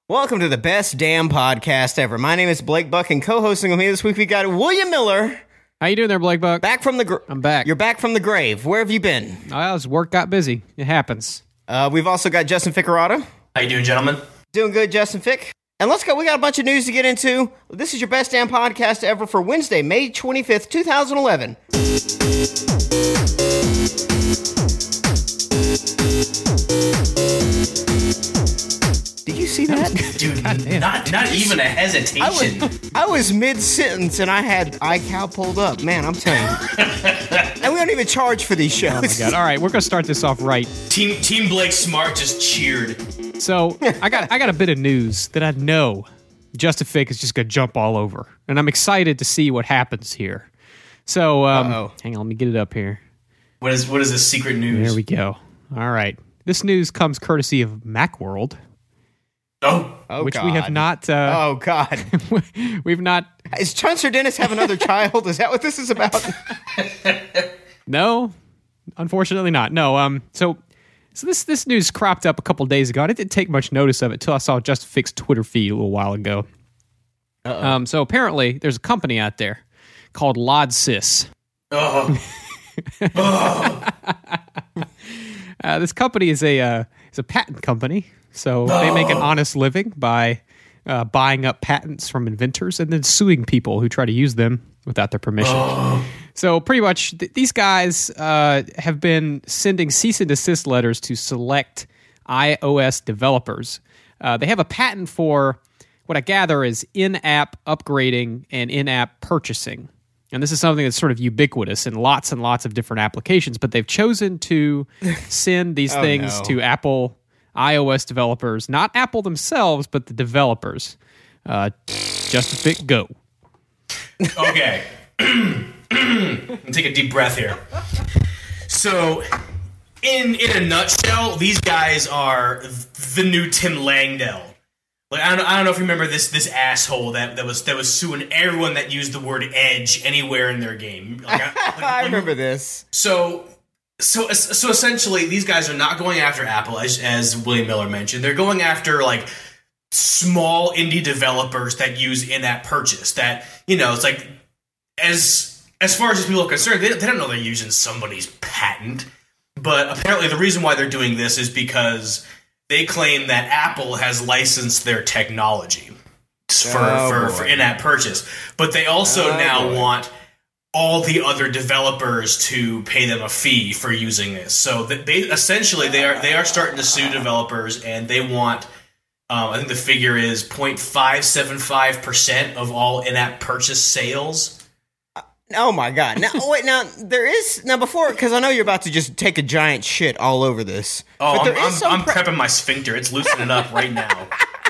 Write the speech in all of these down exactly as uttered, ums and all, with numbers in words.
Welcome to the best damn podcast ever. My name is Blake Buck, and co-hosting with me this week we got William Miller. How you doing there, Blake Buck? Back from the grave. I'm back. You're back from the grave. Where have you been? Well, his work got busy. It happens. Uh, we've also got Justin Ficarado. How you doing, gentlemen? Doing good, Justin Fick. And let's go. We got a bunch of news to get into. This is your best damn podcast ever for Wednesday, May twenty-fifth, twenty eleven. Did you see that? Dude, not not even a hesitation. I was, I was mid-sentence and I had iCal pulled up. Man, I'm telling you. And we don't even charge for these shows. Oh my God. All right, we're going to start this off right. Team Team Blake Smart just cheered. So I got I got a bit of news that I know Justin Fick is just going to jump all over. And I'm excited to see what happens here. So um, Uh-oh. hang on, let me get it up here. What is what is this secret news? There we go. All right. This news comes courtesy of Macworld. Oh, Oh, which God. we have not. Uh, Oh, God. we've not. Is Chancellor Dennis have another child? Is that what this is about? No, unfortunately not. No. Um. So, so this this news cropped up a couple days ago. I didn't take much notice of it until I saw Justin Fick's Twitter feed a little while ago. Uh-oh. Um. So apparently, there's a company out there called LodSys. oh, oh. Uh, this company is a uh, is a patent company. So they make an honest living by uh, buying up patents from inventors and then suing people who try to use them without their permission. Oh. So pretty much th- these guys uh, have been sending cease and desist letters to select iOS developers. Uh, they have a patent for what I gather is in-app upgrading and in-app purchasing. And this is something that's sort of ubiquitous in lots and lots of different applications, but they've chosen to send these Oh, things no. to Apple iOS developers, not Apple themselves, but the developers. Uh, Justin Fick, go. Okay. Take a deep breath here. So, in in a nutshell, these guys are the new Tim Langdell. Like I don't, I don't know if you remember this this asshole that, that was that was suing everyone that used the word edge anywhere in their game. Like, I, like, I when- remember this. So, so, so essentially, these guys are not going after Apple, as, as William Miller mentioned. They're going after like small indie developers that use in-app purchase. That, you know, it's like as as far as these people are concerned, they, they don't know they're using somebody's patent. But apparently, the reason why they're doing this is because they claim that Apple has licensed their technology for Oh, for, boy. for in-app purchase. But they also Oh, now boy. want all the other developers to pay them a fee for using this. So that they essentially they are they are starting to sue developers, and they want um, I think the figure is zero point five seven five percent of all in-app purchase sales. Oh, my God. Now, wait, now, there is... Now, before... Because I know you're about to just take a giant shit all over this. Oh, but I'm, there I'm, is some I'm pre- prepping my sphincter. It's loosening up right now.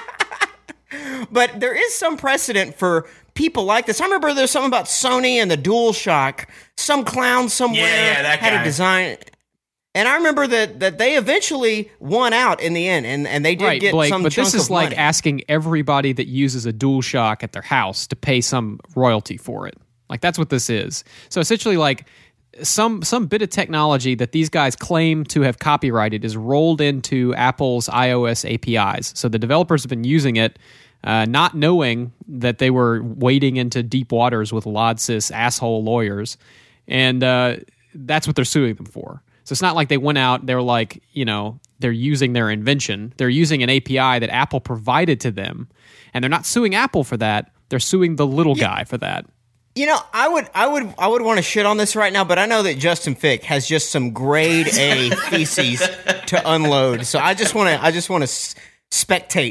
But there is some precedent for people like this. I remember there's something about Sony and the DualShock. Some clown somewhere Yeah, yeah, that had guy. a design... And I remember that, that they eventually won out in the end, and, and they did Right, get Blake, some but chunk this is of like money. asking everybody that uses a DualShock at their house to pay some royalty for it. Like, that's what this is. So essentially, like, some some bit of technology that these guys claim to have copyrighted is rolled into Apple's iOS A P Is. So the developers have been using it, uh, not knowing that they were wading into deep waters with LodSys asshole lawyers. And uh, that's what they're suing them for. So it's not like they went out, they're like, you know, they're using their invention. They're using an A P I that Apple provided to them. And they're not suing Apple for that. They're suing the little guy for that. You know, I would, I would, I would want to shit on this right now, but I know that Justin Fick has just some grade A feces to unload. So I just want to, I just want to s- spectate.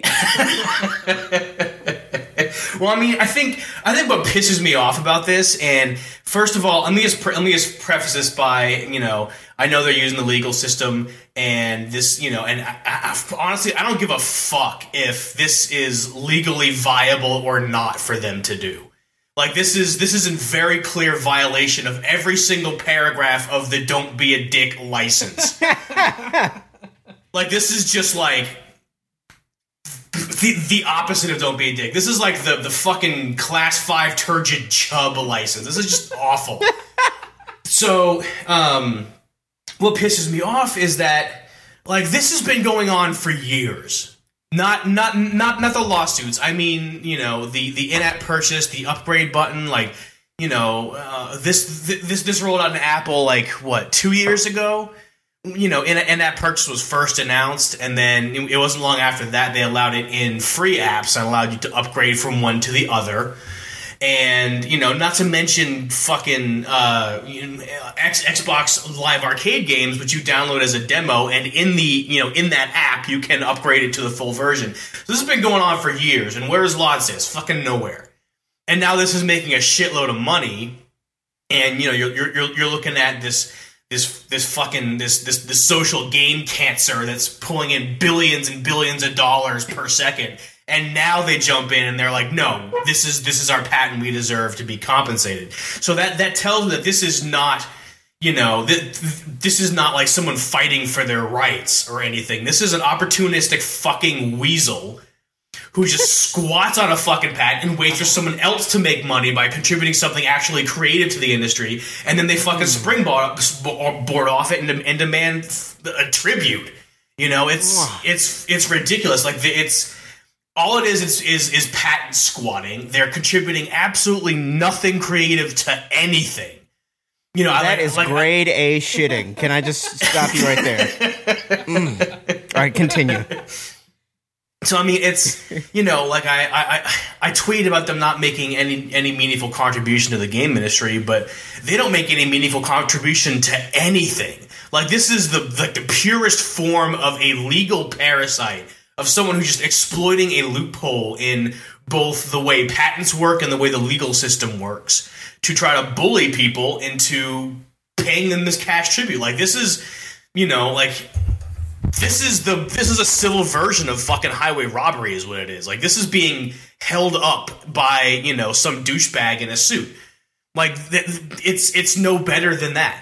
Well, I mean, I think I think what pisses me off about this, and first of all, let me just pre- let me just preface this by, you know, I know they're using the legal system, and this, you know, and I, I, honestly, I don't give a fuck if this is legally viable or not for them to do. Like, this is this is in very clear violation of every single paragraph of the "Don't Be a Dick" license. Like, this is just like the the opposite of "Don't Be a Dick." This is like the the fucking class five turgid chub license. This is just awful. So, um, what pisses me off is that, like, this has been going on for years. Not not not not the lawsuits. I mean, you know, the, the in-app purchase, the upgrade button, like, you know, uh, this this this rolled out in Apple like what, two years ago? You know, in in-app purchase was first announced, and then it wasn't long after that they allowed it in free apps and allowed you to upgrade from one to the other. And, you know, not to mention fucking uh, X, Xbox Live Arcade games, which you download as a demo, and in the, you know, in that app, you can upgrade it to the full version. So this has been going on for years, and where's Lodsys? Fucking nowhere. And now this is making a shitload of money, and, you know, you're you're you're looking at this this this fucking this this this social game cancer that's pulling in billions and billions of dollars per second. And now they jump in and they're like, no, this is this is our patent. We deserve to be compensated. So that, that tells me that this is not, you know, th- this is not like someone fighting for their rights or anything. This is an opportunistic fucking weasel who just squats on a fucking patent and waits for someone else to make money by contributing something actually creative to the industry. And then they fucking springboard board off it and, and demand a tribute. You know, it's it's it's ridiculous. Like, the, it's... All it is, is is is patent squatting. They're contributing absolutely nothing creative to anything. You know, that I like, is like, grade I, A shitting. Can I just stop you right there? Mm. All right, continue. So I mean, it's, you know, like I, I I tweet about them not making any any meaningful contribution to the game industry, but they don't make any meaningful contribution to anything. Like, this is the like the purest form of a legal parasite. Of someone who's just exploiting a loophole in both the way patents work and the way the legal system works to try to bully people into paying them this cash tribute. Like, this is, you know, like, this is the this is a civil version of fucking highway robbery is what it is. Like, this is being held up by, you know, some douchebag in a suit. Like, th- it's it's no better than that.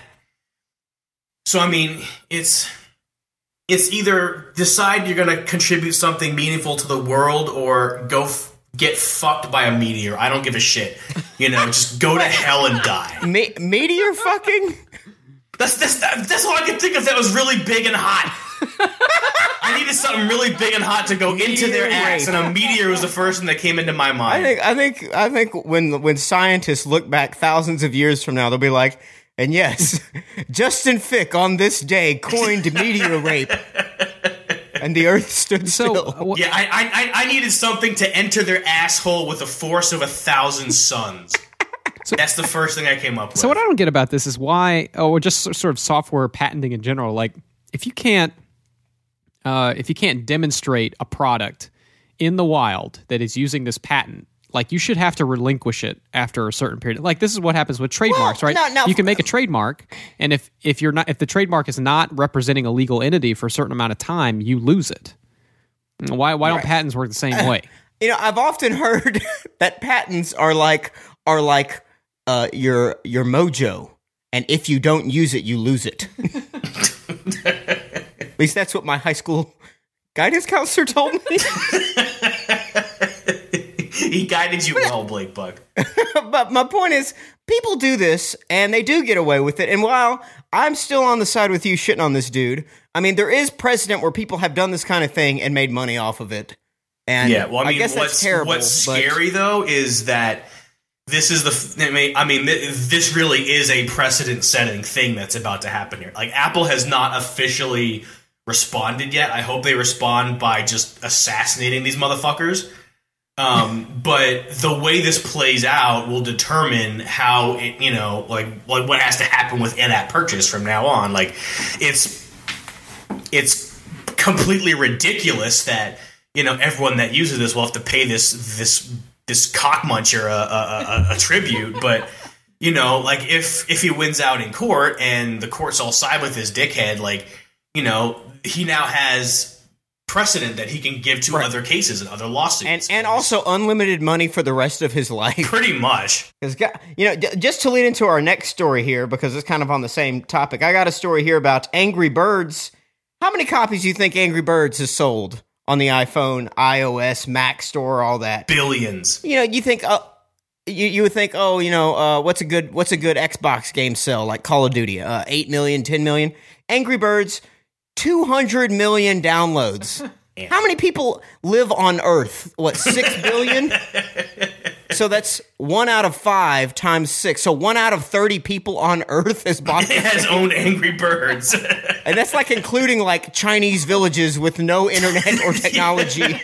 So, I mean, it's... It's either decide you're going to contribute something meaningful to the world or go f- get fucked by a meteor. I don't give a shit. You know, just go to hell and die. Me- meteor fucking? That's, that's, that's all I could think of that was really big and hot. I needed something really big and hot to go meteor into their ass, and a meteor was the first thing that came into my mind. I think I think I think when when scientists look back thousands of years from now, they'll be like, and yes, Justin Fick on this day coined meteor rape, and the Earth stood still. So, yeah, I, I I needed something to enter their asshole with a force of a thousand suns. So, that's the first thing I came up with. So what I don't get about this is why, oh, or just sort of software patenting in general. Like, if you can't, uh, if you can't demonstrate a product in the wild that is using this patent, like, you should have to relinquish it after a certain period. Like, this is what happens with trademarks, well, right? No, no. You can make a trademark, and if, if you're not if the trademark is not representing a legal entity for a certain amount of time, you lose it. Why why don't right. patents work the same uh, way? You know, I've often heard that patents are like are like uh, your your mojo, and if you don't use it, you lose it. At least that's what my high school guidance counselor told me. He guided you well, Blake Buck. But my point is, people do this, and they do get away with it. And while I'm still on the side with you shitting on this dude, I mean, there is precedent where people have done this kind of thing and made money off of it. And yeah, well, I, mean, I guess what's, that's terrible. What's but... scary, though, is that this is the... I mean, I mean this really is a precedent-setting thing that's about to happen here. Like, Apple has not officially responded yet. I hope they respond by just assassinating these motherfuckers. Um, but the way this plays out will determine how it, you know, like, like what has to happen with in-app purchase from now on. Like, it's it's completely ridiculous that, you know, everyone that uses this will have to pay this this this cockmuncher a, a, a, a tribute. But, you know, like, if if he wins out in court and the courts all side with his dickhead, like, you know, he now has precedent that he can give to right. other cases and other lawsuits, and and also unlimited money for the rest of his life. Pretty much, because you know, just to lead into our next story here, because it's kind of on the same topic. I got a story here about Angry Birds. How many copies do you think Angry Birds has sold on the iPhone, iOS, Mac Store, all that? Billions. You know, you think, uh, you you would think, oh, you know, uh, what's a good what's a good Xbox game sell, like Call of Duty, uh, eight million, ten million. Angry Birds. two hundred million downloads How many people live on Earth? What, six billion? So that's one out of five times six. So one out of thirty people on Earth has bought It has owned Angry Birds. And that's like including like Chinese villages with no internet or technology.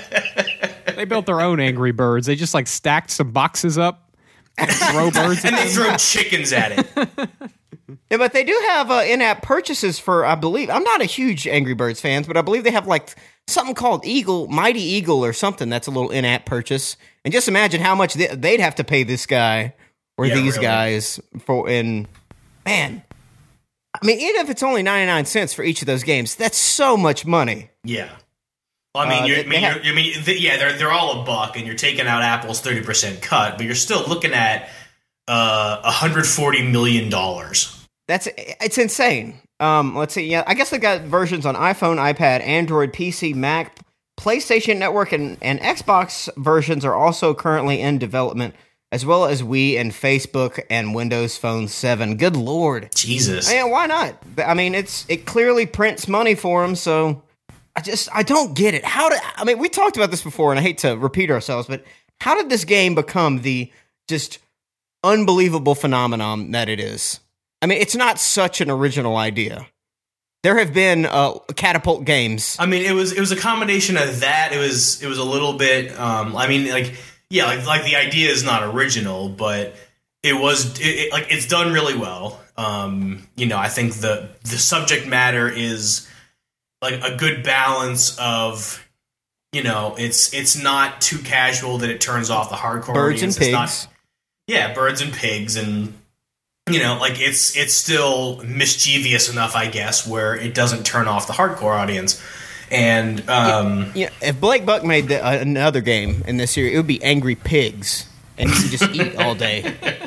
They built their own Angry Birds. They just like stacked some boxes up and throw birds at And they them. throw chickens at it. Yeah, but they do have uh, in-app purchases for, I believe, I'm not a huge Angry Birds fan, but I believe they have like something called Eagle, Mighty Eagle or something that's a little in-app purchase. And just imagine how much they, they'd have to pay this guy or Yeah, these really. guys for, in, man, I mean, even if it's only ninety-nine cents for each of those games, that's so much money. Yeah. Well, I mean, Uh, you're, they- I mean, they have- you're, I mean, th- yeah, they're they're all a buck, and you're taking out Apple's thirty percent cut, but you're still looking at uh, one hundred forty million dollars. That's, it's insane. Um, let's see. Yeah, I guess they've got versions on iPhone, iPad, Android, P C, Mac, PlayStation Network, and, and Xbox versions are also currently in development, as well as Wii and Facebook and Windows Phone seven. Good Lord. Jesus. Yeah, why not? I mean, it's it clearly prints money for them, so I just, I don't get it. How did, I mean, we talked about this before, and I hate to repeat ourselves, but how did this game become the just unbelievable phenomenon that it is? I mean, it's not such an original idea. There have been uh, catapult games. I mean, it was it was a combination of that. It was it was a little bit. Um, I mean, like yeah, like like the idea is not original, but it was it, it, like it's done really well. Um, you know, I think the the subject matter is like a good balance of, you know, it's it's not too casual that it turns off the hardcore Birds and audience. pigs. It's not, yeah, birds and pigs, and you know, like it's it's still mischievous enough, I guess, where it doesn't turn off the hardcore audience. And um, Yeah, if Blake Buck made the, uh, another game in this series, it would be Angry Pigs, and he could just eat all day.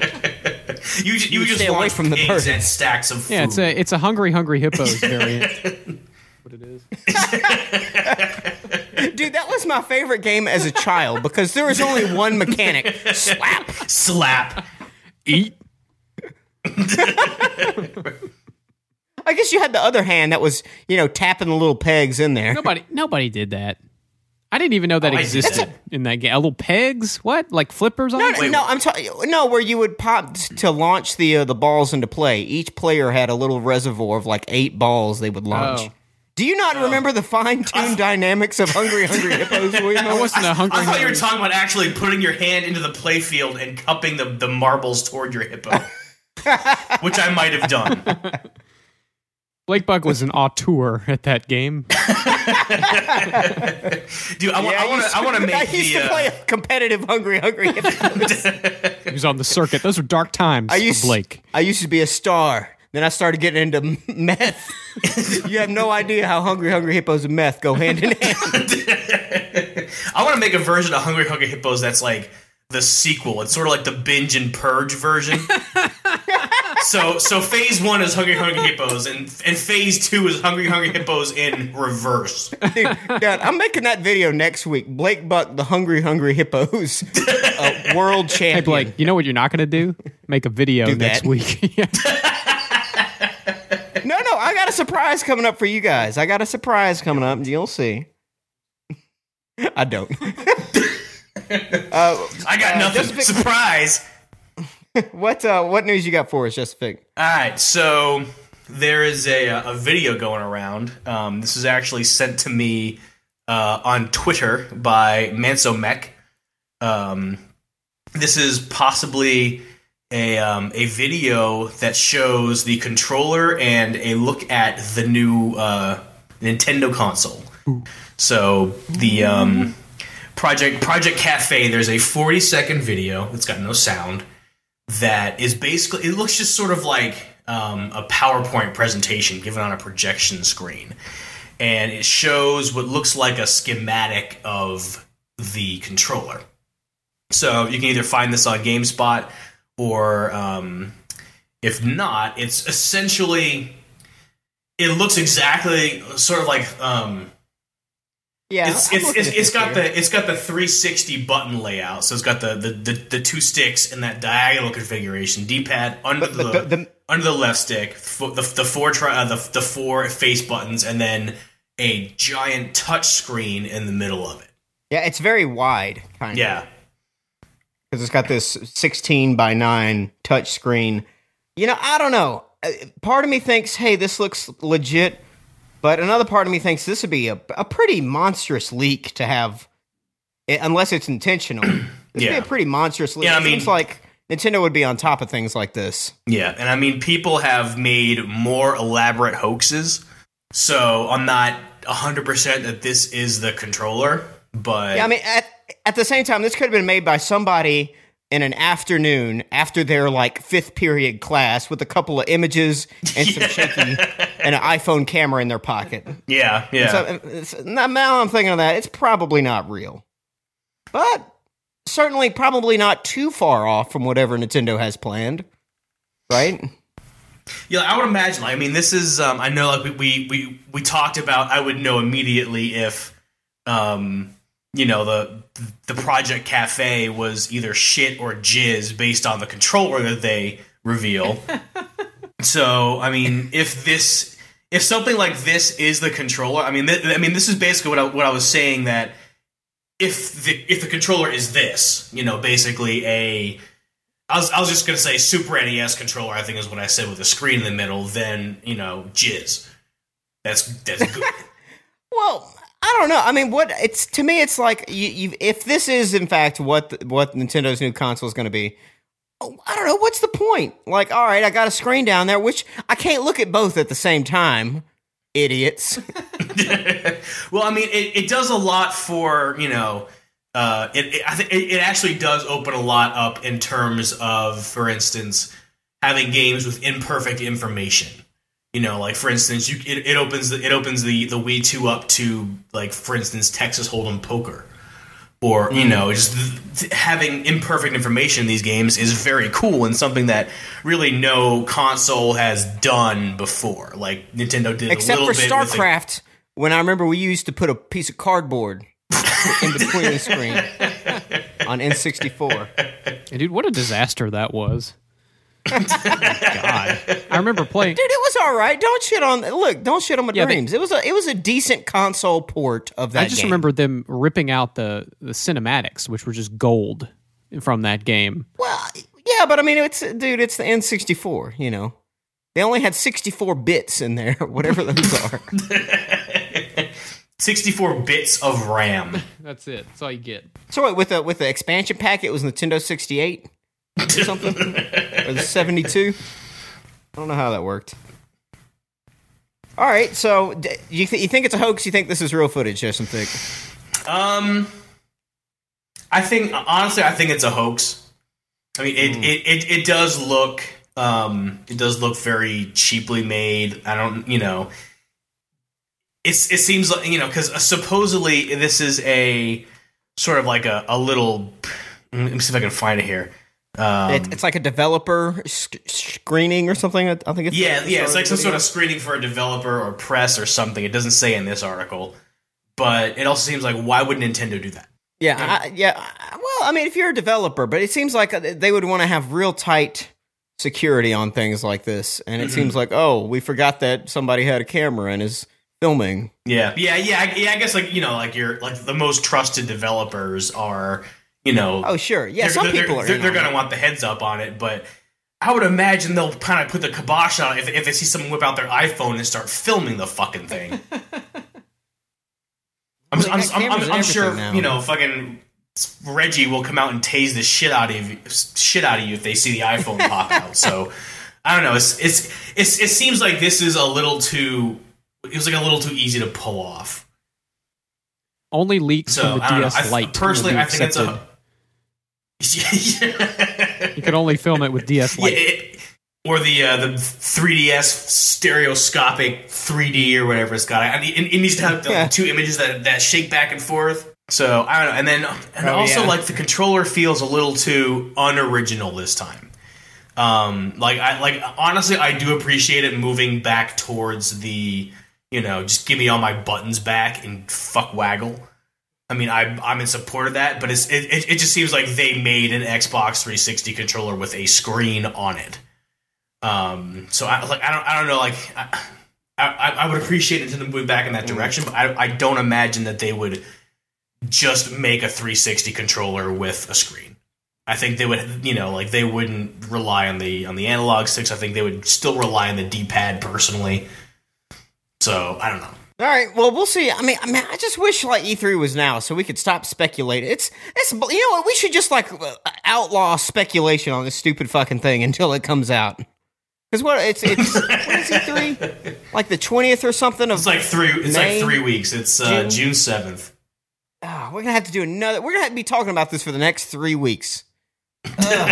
you you, You would just stay away launch from the pigs birds. and stacks of food. Yeah, it's a it's a Hungry Hungry Hippos variant. What it is? Dude, that was my favorite game as a child because there was only one mechanic. Slap. slap. Eat. I guess you had the other hand that was, you know, tapping the little pegs in there. Nobody nobody did that. I didn't even know that Oh, I did. existed in that game. A little pegs? What? Like flippers on No, it? no, no, I'm talking. No, where you would pop t- to launch the uh, the balls into play. Each player had a little reservoir of like eight balls they would launch. Oh. Do you not remember the fine-tuned dynamics of Hungry Hungry Hippos, William? I wasn't a Hungry I thought you were Hungry. talking about actually putting your hand into the playfield and cupping the, the marbles toward your hippo, which I might have done. Blake Buck was an auteur at that game. Dude, I, wa- I want to I want to make I used the. to Uh, play a competitive Hungry Hungry Hippos. He was on the circuit. Those were dark times I used for Blake. I used to be a star. Then I started getting into m- meth. You have no idea how Hungry Hungry Hippos and meth go hand in hand. I want to make a version of Hungry Hungry Hippos that's like the sequel. It's sort of like the binge and purge version. so so phase one is Hungry Hungry Hippos, and and phase two is Hungry Hungry Hippos in reverse. Dude, Dad, I'm making that video next week. Blake Buck, the Hungry Hungry Hippos uh, world champion. Hey, Blake, you know what you're not going to do? Make a video Do next that. week. Yeah. No, no, I got a surprise coming up for you guys. I got a surprise coming up. You'll see. I don't. uh, I got Uh, nothing. just fi- Surprise. what uh, what news you got for us, Just Fig? All right, so there is a a video going around. Um, this is actually sent to me uh, on Twitter by Mansomech. Um, this is possibly a um, a video that shows the controller and a look at the new uh, Nintendo console. So the um, Project Project Cafe. There's a forty second video that's got no sound. That is basically, it looks just sort of like um, a PowerPoint presentation given on a projection screen. And it shows what looks like a schematic of the controller. So you can either find this on GameSpot, or um, if not, it's essentially, it looks exactly sort of like, um, Yeah, it's I'm it's looking it's, at it's this got here. the it's got the three sixty button layout. So it's got the the, the, the two sticks in that diagonal configuration. D-pad under But- the, but the- the- under the left stick, fo- the the four tri- uh, the the four face buttons, and then a giant touch screen in the middle of it. Yeah, it's very wide, kind of. Yeah. Because it's got this sixteen by nine touch screen. You know, I don't know. Part of me thinks, hey, this looks legit. But another part of me thinks this would be a, a pretty monstrous leak to have, unless it's intentional. This Yeah. would be a pretty monstrous leak. Yeah, I it mean- seems like Nintendo would be on top of things like this. Yeah, and I mean, people have made more elaborate hoaxes, so I'm not one hundred percent that this is the controller, but... Yeah, I mean, at, at the same time, this could have been made by somebody in an afternoon after their, like, fifth period class with a couple of images and some shaky and an iPhone camera in their pocket. yeah, yeah. So it's, now now I'm thinking of that, it's probably not real. But certainly probably not too far off from whatever Nintendo has planned. Right? Yeah, I would imagine. Like, I mean, this is. Um, I know, like we, we we we talked about. I would know immediately if, um, you know, the the Project Cafe was either shit or jizz based on the controller that they reveal. So, I mean, if this, if something like this is the controller, I mean, th- I mean, this is basically what I, what I was saying, that if the if the controller is this, you know, basically a. I was, I was just going to say Super N E S controller, I think is what I said, with a screen in the middle, then, you know, jizz. That's that's good. Well, I don't know. I mean, what it's to me, it's like you, you if this is in fact what the, what Nintendo's new console is going to be. oh, I don't know. What's the point? Like, all right, I got a screen down there, which I can't look at both at the same time. Idiots. Well, I mean, it, it does a lot for, you know, uh, it, it, I think it, it actually does open a lot up in terms of, for instance, having games with imperfect information. You know, like, for instance, you it, it opens the, it opens the, the Wii two up to, like, for instance, Texas Hold'em Poker. Or, you know, just th- th- having imperfect information in these games is very cool and something that really no console has done before. Like, Nintendo did Except a little for bit StarCraft, when I remember we used to put a piece of cardboard in between the screen on N sixty-four. Hey, dude, what a disaster that was. God. I remember playing. Dude, it was all right. Don't shit on. Look, don't shit on my Yeah, they- dreams. It was a it was a decent console port of that. I just game. remember them ripping out the, the cinematics, which were just gold from that game. Well, yeah, but I mean, it's dude, it's the N sixty-four. You know, they only had sixty-four bits in there, whatever those are. sixty-four bits of RAM. That's it. That's all you get. So wait, with the with the expansion pack, it was Nintendo sixty-eight or something, or the seventy-two. I don't know how that worked. All right, so d- you th- you think it's a hoax? You think this is real footage, Justin Thick? Um, I think honestly, I think it's a hoax. I mean, it Mm. it, it, it does look um it does look very cheaply made. I don't, you know, it's it seems like, you know, because supposedly this is a sort of like a, a little. Let me see if I can find it here. Um, It, it's like a developer sc- screening or something. I think it's Yeah, the yeah, it's start like some the sort video. of screening for a developer or press or something. It doesn't say in this article, but it also seems like, why would Nintendo do that? Yeah, I, yeah. I- Well, I mean, if you're a developer, but it seems like they would want to have real tight security on things like this, and it Mm-hmm. seems like, oh, we forgot that somebody had a camera and is filming. Yeah, yeah, yeah, I, yeah. I guess, like, you know, like your like the most trusted developers are, you know, Oh, sure, yeah. they're, Some they're, people are. they're, in they're on going it. to want the heads up on it, but I would imagine they'll kind of put the kibosh on it if, if they see someone whip out their iPhone and start filming the fucking thing. I'm, Well, they I'm, got I'm, cameras I'm, and I'm sure, everything now. you know, fucking Reggie will come out and tase the shit out of you, shit out of you if they see the iPhone pop out. So I don't know. It's, it's it's it seems like this is a little too. It was like a little too easy to pull off. Only leaks So from the I don't D know. S I, Lite. personally, will be I think it's accepted. a. Yeah. You could only film it with D S Yeah, Lite. it, or the uh, the three D S stereoscopic three D or whatever it's got. I mean, it, it needs to have the Yeah. two images that that shake back and forth. So I don't know. And then and Oh, also yeah. like the controller feels a little too unoriginal this time. Um, like I like honestly, I do appreciate it moving back towards the, you know, just give me all my buttons back and fuck waggle. I mean, I'm I'm in support of that, but it's it, it, it just seems like they made an Xbox three sixty controller with a screen on it. Um, so I like I don't I don't know like I, I I, I would appreciate Nintendo moving back in that direction, but I, I don't imagine that they would just make a three sixty controller with a screen. I think they would, you know, like they wouldn't rely on the on the analog sticks. I think they would still rely on the D-pad personally. So I don't know. All right, well, we'll see. I mean, I mean, I just wish like E three was now, so we could stop speculating. It's, it's, you know what? We should just like outlaw speculation on this stupid fucking thing until it comes out. Because what it's it's what is E three? Like the twentieth or something of It's like three. It's May? like three weeks. It's uh, June seventh. Oh, we're gonna have to do another. We're gonna have to be talking about this for the next three weeks. All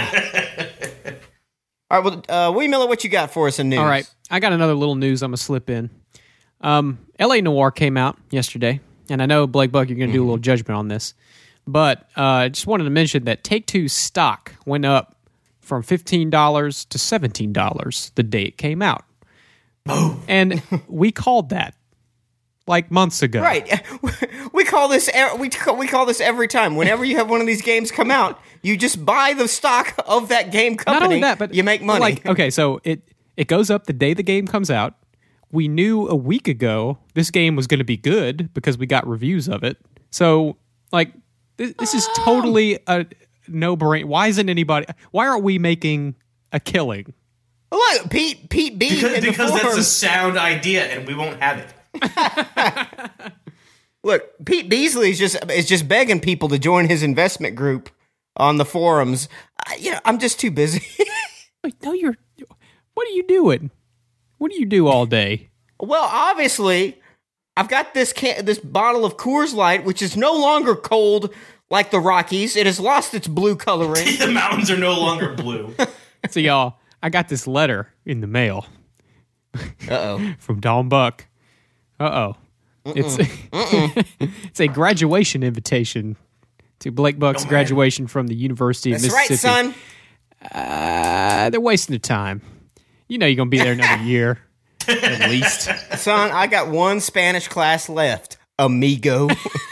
right, well, uh, William Miller, what you got for us in news? All right, I got another little news I'm going to slip in. Um, L A Noire came out yesterday, and I know, Blake Buck, you're going to do a little judgment on this, but I uh, just wanted to mention that Take-Two's stock went up from fifteen dollars to seventeen dollars the day it came out. Oh. And we called that like months ago. Right. We call this we we call this every time. Whenever you have one of these games come out, you just buy the stock of that game company. Not only that, but you make money. Like, okay, so it it goes up the day the game comes out. We knew a week ago this game was going to be good because we got reviews of it. So, like, this, this is totally a no-brainer. Why isn't anybody... Why aren't we making a killing? Look, Pete Pete B Because, in the because that's a forums- sound idea, and we won't have it. Look, Pete Beasley is just is just begging people to join his investment group on the forums. I, you know, I'm just too busy. Like, no, you're... What are you doing? What do you do all day? Well, obviously, I've got this can- this bottle of Coors Light, which is no longer cold like the Rockies. It has lost its blue coloring. The mountains are no longer blue. So, y'all, I got this letter in the mail Uh-oh. from Don Buck. Uh-oh. It's it's a graduation invitation to Blake Buck's Oh, man. graduation from the University of That's right, Mississippi. son. Uh, they're wasting their time. You know you're going to be there another year, at least. Son, I got one Spanish class left. Amigo.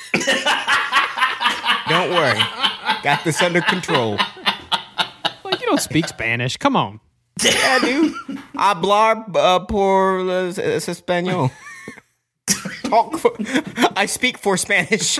Don't worry. Got this under control. Like, you don't speak Spanish. Come on. Yeah, dude. Hablar uh, por uh, español. Talk for, I speak for Spanish.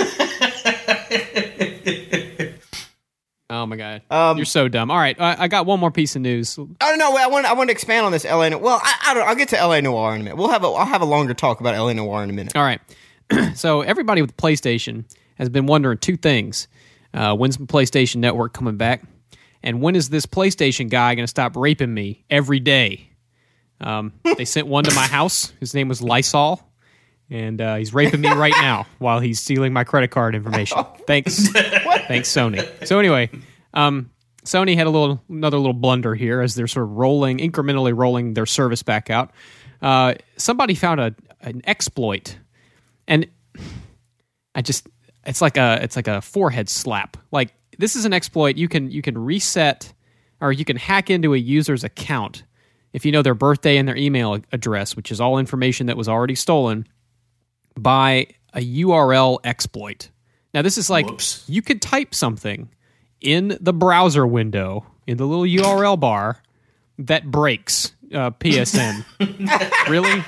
Oh, my God. Um, You're so dumb. All right, I, I got one more piece of news. I don't know. I want. I want to expand on this L A. Well, I, I don't. I'll get to L A Noire in a minute. We'll have. A, I'll have a longer talk about L A Noire in a minute. All right. So everybody with PlayStation has been wondering two things. Uh, when's the PlayStation Network coming back? And when is this PlayStation guy going to stop raping me every day? Um, they sent one to my house. His name was Lysol. And uh, he's raping me right now while he's stealing my credit card information. Thanks. Thanks, Sony. So anyway, um, Sony had a little another little blunder here as they're sort of rolling, incrementally rolling their service back out. Uh, somebody found a an exploit. And I just it's like a it's like a forehead slap. Like, this is an exploit. You can you can reset or you can hack into a user's account if you know their birthday and their email address, which is all information that was already stolen, by a U R L exploit. Now, this is like, Whoops. You could type something in the browser window in the little U R L bar that breaks uh, P S N. Really?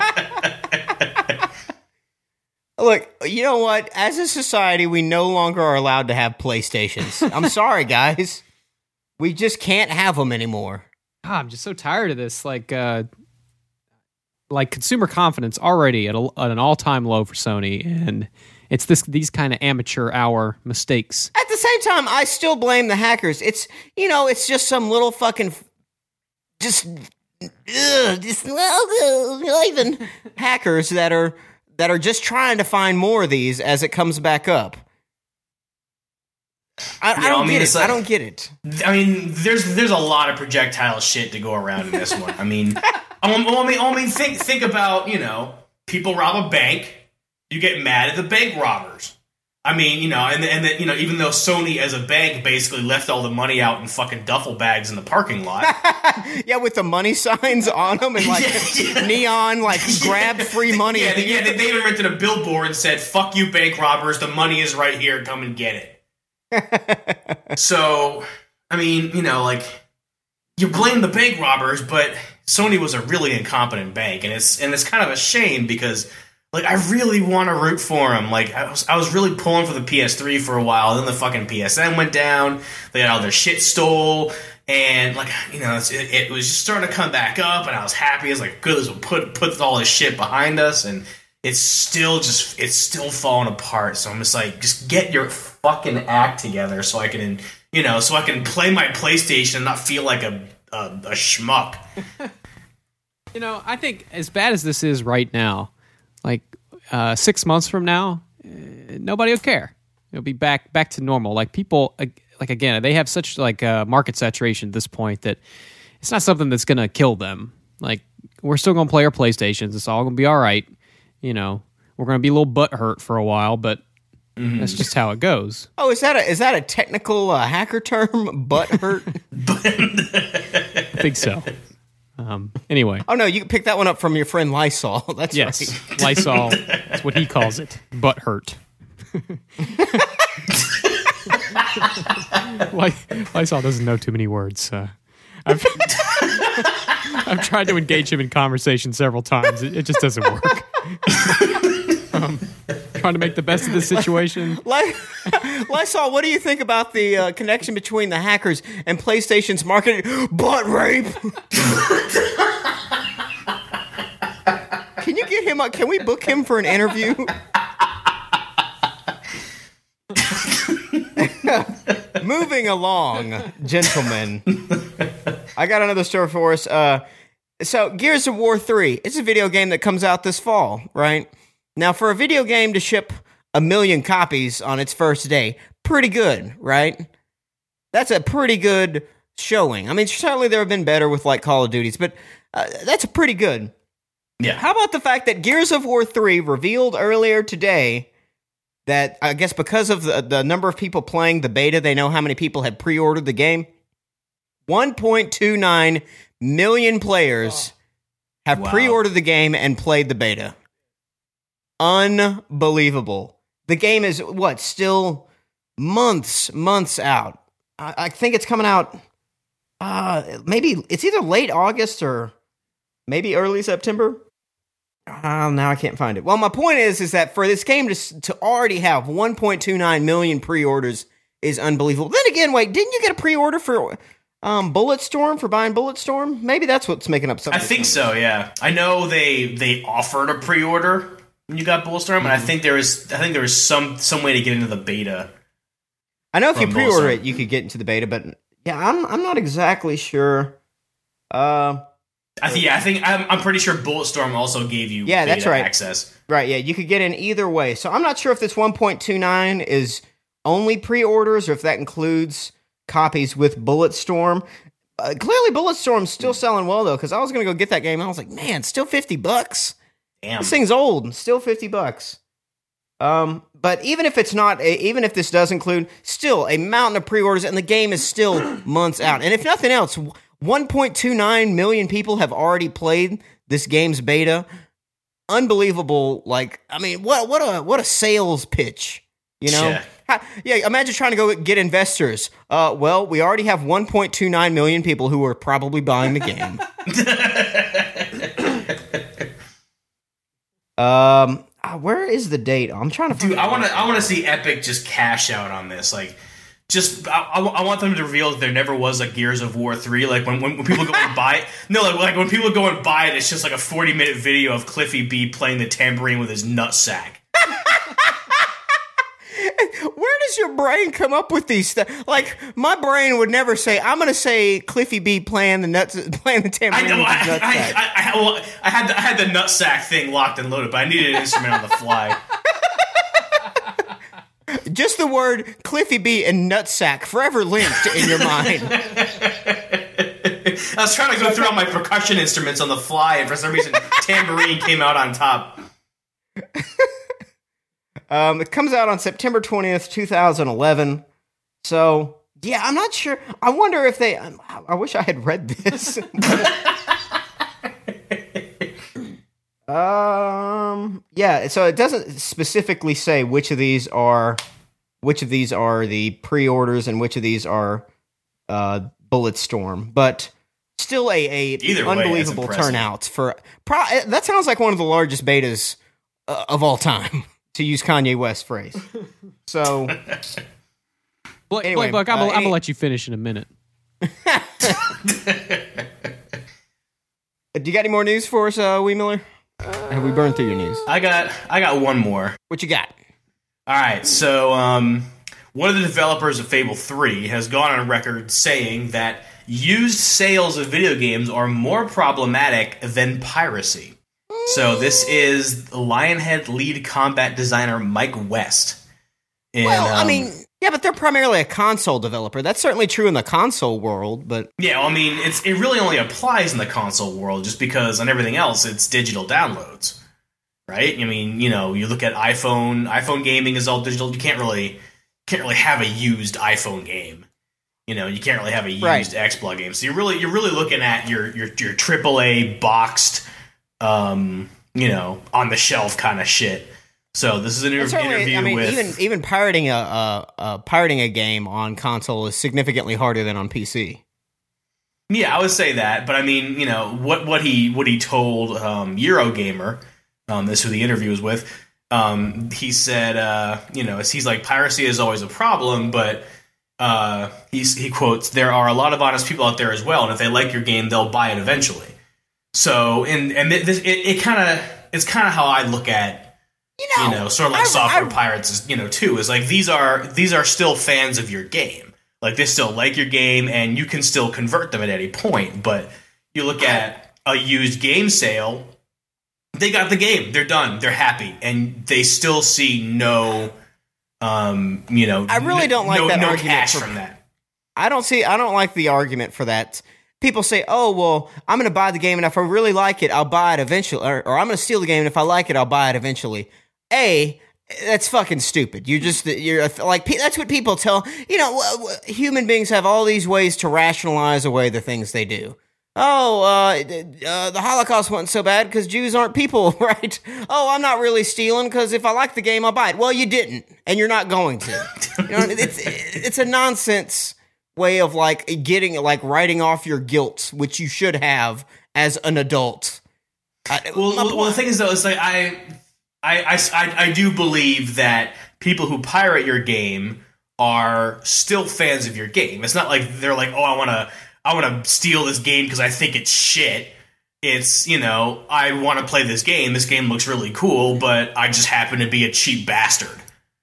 Look, you know what? As a society, we no longer are allowed to have PlayStations. I'm sorry, guys. We just can't have them anymore. God, I'm just so tired of this. Like, uh, like consumer confidence already at, a, at an all-time low for Sony, and it's this these kind of amateur hour mistakes. At the same time, I still blame the hackers. It's, you know, it's just some little fucking, just, ugh, just not even hackers that are that are just trying to find more of these as it comes back up. I, I Yeah, don't I mean, get it's it. like- I don't get it. I mean, there's there's a lot of projectile shit to go around in this one. I mean, I mean, I mean, I mean, think think about, you know, people rob a bank, you get mad at the bank robbers. I mean, you know, and and then, you know, even though Sony as a bank basically left all the money out in fucking duffel bags in the parking lot. Yeah, with the money signs on them and like Yeah, yeah. neon, like grab free money. Yeah, they, yeah, they, they even rented a billboard and said, "Fuck you, bank robbers! The money is right here. Come and get it." So, I mean, you know, like, you blame the bank robbers, but Sony was a really incompetent bank, and it's and it's kind of a shame because like I really want to root for them. Like I was I was really pulling for the P S three for a while, then the fucking P S N went down. They had all their shit stole. And, like, you know, it's, it, it was just starting to come back up, and I was happy. I was like, good, we'll put, put all this shit behind us, and it's still just, it's still falling apart. So I'm just like, just get your fucking act together so I can, you know, so I can play my PlayStation and not feel like a, a, a schmuck. You know, I think as bad as this is right now, like, uh, six months from now, uh, nobody will care. It'll be back back to normal. Like, people... Uh, Like, again, they have such, like, uh, market saturation at this point that it's not something that's going to kill them. Like, we're still going to play our PlayStations. It's all going to be all right. You know, we're going to be a little butthurt for a while, but mm-hmm. that's just how it goes. Oh, is that a, is that a technical uh, hacker term, butthurt? I think so. Um, anyway. Oh, no, you can pick that one up from your friend Lysol. That's yes, right. Lysol. That's what he calls it. Butthurt. Lysol doesn't know too many words. Uh, I've, I've tried to engage him in conversation several times. It, it just doesn't work. um, trying to make the best of this situation. Lysol, what do you think about the uh, connection between the hackers and PlayStation's marketing? Butt rape! Can you get him up? Can we book him for an interview? Moving along, gentlemen. I got another story for us. Uh, so, Gears of War three. It's a video game that comes out this fall, right? Now, for a video game to ship a million copies on its first day, pretty good, right? That's a pretty good showing. I mean, certainly there have been better with, like, Call of Duties, but uh, that's pretty good. Yeah. How about the fact that Gears of War three revealed earlier today that I guess because of the, the number of people playing the beta, they know how many people had pre-ordered the game? one point two nine million players have wow. pre-ordered the game and played the beta. Unbelievable. The game is, what, still months, months out. I, I think it's coming out, uh, maybe, it's either late August or maybe early September. Uh, now I can't find it. Well, my point is, is that for this game to to already have one point two nine million pre-orders is unbelievable. Then again, wait, didn't you get a pre-order for um, Bulletstorm, for buying Bulletstorm? Maybe that's what's making up some. I think numbers. So, yeah. I know they they offered a pre-order when you got Bulletstorm, mm-hmm. and I think there was I think there was some some way to get into the beta. I know if you pre-order Bulletstorm. it, you could get into the beta, but yeah, I'm I'm not exactly sure. Uh. I think, yeah, I think I'm, I'm pretty sure Bulletstorm also gave you yeah, beta that's right. access. Right, yeah, you could get in either way. So I'm not sure if this one point two nine is only pre-orders or if that includes copies with Bulletstorm. Uh, clearly, Bulletstorm's still selling well though, because I was gonna go get that game and I was like, man, still fifty bucks. Damn, this thing's old, still fifty bucks. Um, but even if it's not, even if this does include, still a mountain of pre-orders, and the game is still months out. And if nothing else, one point two nine million people have already played this game's beta. Unbelievable! Like, I mean, what what a what a sales pitch, you know? Yeah. How, yeah, imagine trying to go get investors. Uh, well, we already have one point two nine million people who are probably buying the game. um, where is the date? I'm trying to. Dude, I want to. I want to see Epic just cash out on this. Like, just I, I, I want them to reveal that there never was a Gears of War three. Like when when, when people go and buy it. No, like, like when people go and buy it, it's just like a forty minute video of Cliffy B playing the tambourine with his nutsack. Where does your brain come up with these stuff? Like, my brain would never say, I'm going to say Cliffy B playing the nuts, playing the tambourine I know. with I, his nutsack. I, I, I, well, I had the, I had the nutsack thing locked and loaded, but I needed an instrument on the fly. Just the word Cliffy B and nutsack forever linked in your mind. I was trying to go through all my percussion instruments on the fly, and for some reason, tambourine came out on top. Um, it comes out on September twentieth, twenty eleven. So, yeah, I'm not sure. I wonder if they... I wish I had read this. um, yeah, so it doesn't specifically say which of these are... Which of these are the pre-orders and which of these are uh, Bulletstorm. But still a, a Either way, unbelievable that's impressive. turnout for. Pro, that sounds like one of the largest betas uh, of all time, to use Kanye West's phrase. So, Blake, anyway, Blake Buck, I'm, uh, gonna- I'm any- gonna let you finish in a minute. do you got any more news for us, uh, Wee Miller? Have we burned through your news? I got I got one more. What you got? All right, so um, one of the developers of Fable three has gone on record saying that used sales of video games are more problematic than piracy. So this is Lionhead lead combat designer Mike West. And, Well, I um, mean, yeah, but they're primarily a console developer. That's certainly true in the console world, but yeah, well, I mean, it's it really only applies in the console world just because on everything else it's digital downloads, right? I mean, you know, you look at iPhone, iPhone gaming is all digital. You can't really can't really have a used iPhone game. You know, you can't really have a used Right. Xbox game. So you're really you're really looking at your your your triple A boxed, um, you know, on the shelf kind of shit. So this is an inter- certainly, interview I mean, with even even pirating a, a, a pirating a game on console is significantly harder than on P C. Yeah, I would say that, but I mean, you know, what what he what he told um, Eurogamer, um, this is who the interview was with. Um, he said, uh, you know, he's like piracy is always a problem, but uh, he's, he quotes, "There are a lot of honest people out there as well, and if they like your game, they'll buy it eventually." So, and and this, it, it kind of it's kind of how I look at. You know, You know, sort of like I- software I- pirates, is, you know, too, is like these are these are still fans of your game. Like they still like your game, and you can still convert them at any point. But you look at a used game sale, they got the game, they're done, they're happy, and they still see no, um, you know, I really don't like no, that no argument cash for- from that. I don't see. I don't like the argument for that. People say, "Oh, well, I'm going to buy the game, and if I really like it, I'll buy it eventually." Or, or I'm going to steal the game, and if I like it, I'll buy it eventually. A, that's fucking stupid. You're just you're like that's what people tell. You know, human beings have all these ways to rationalize away the things they do. Oh, uh, uh, the Holocaust wasn't so bad because Jews aren't people, right? Oh, I'm not really stealing because if I like the game, I'll buy it. Well, you didn't, and you're not going to. You know, it's it's a nonsense way of like getting like writing off your guilt, which you should have as an adult. I, Well, my well, well, the thing is, though, it's like I, I, I, I, I do believe that people who pirate your game are still fans of your game. It's not like they're like, oh, I want to, I want to steal this game because I think it's shit. It's, you know, I want to play this game. This game looks really cool, but I just happen to be a cheap bastard.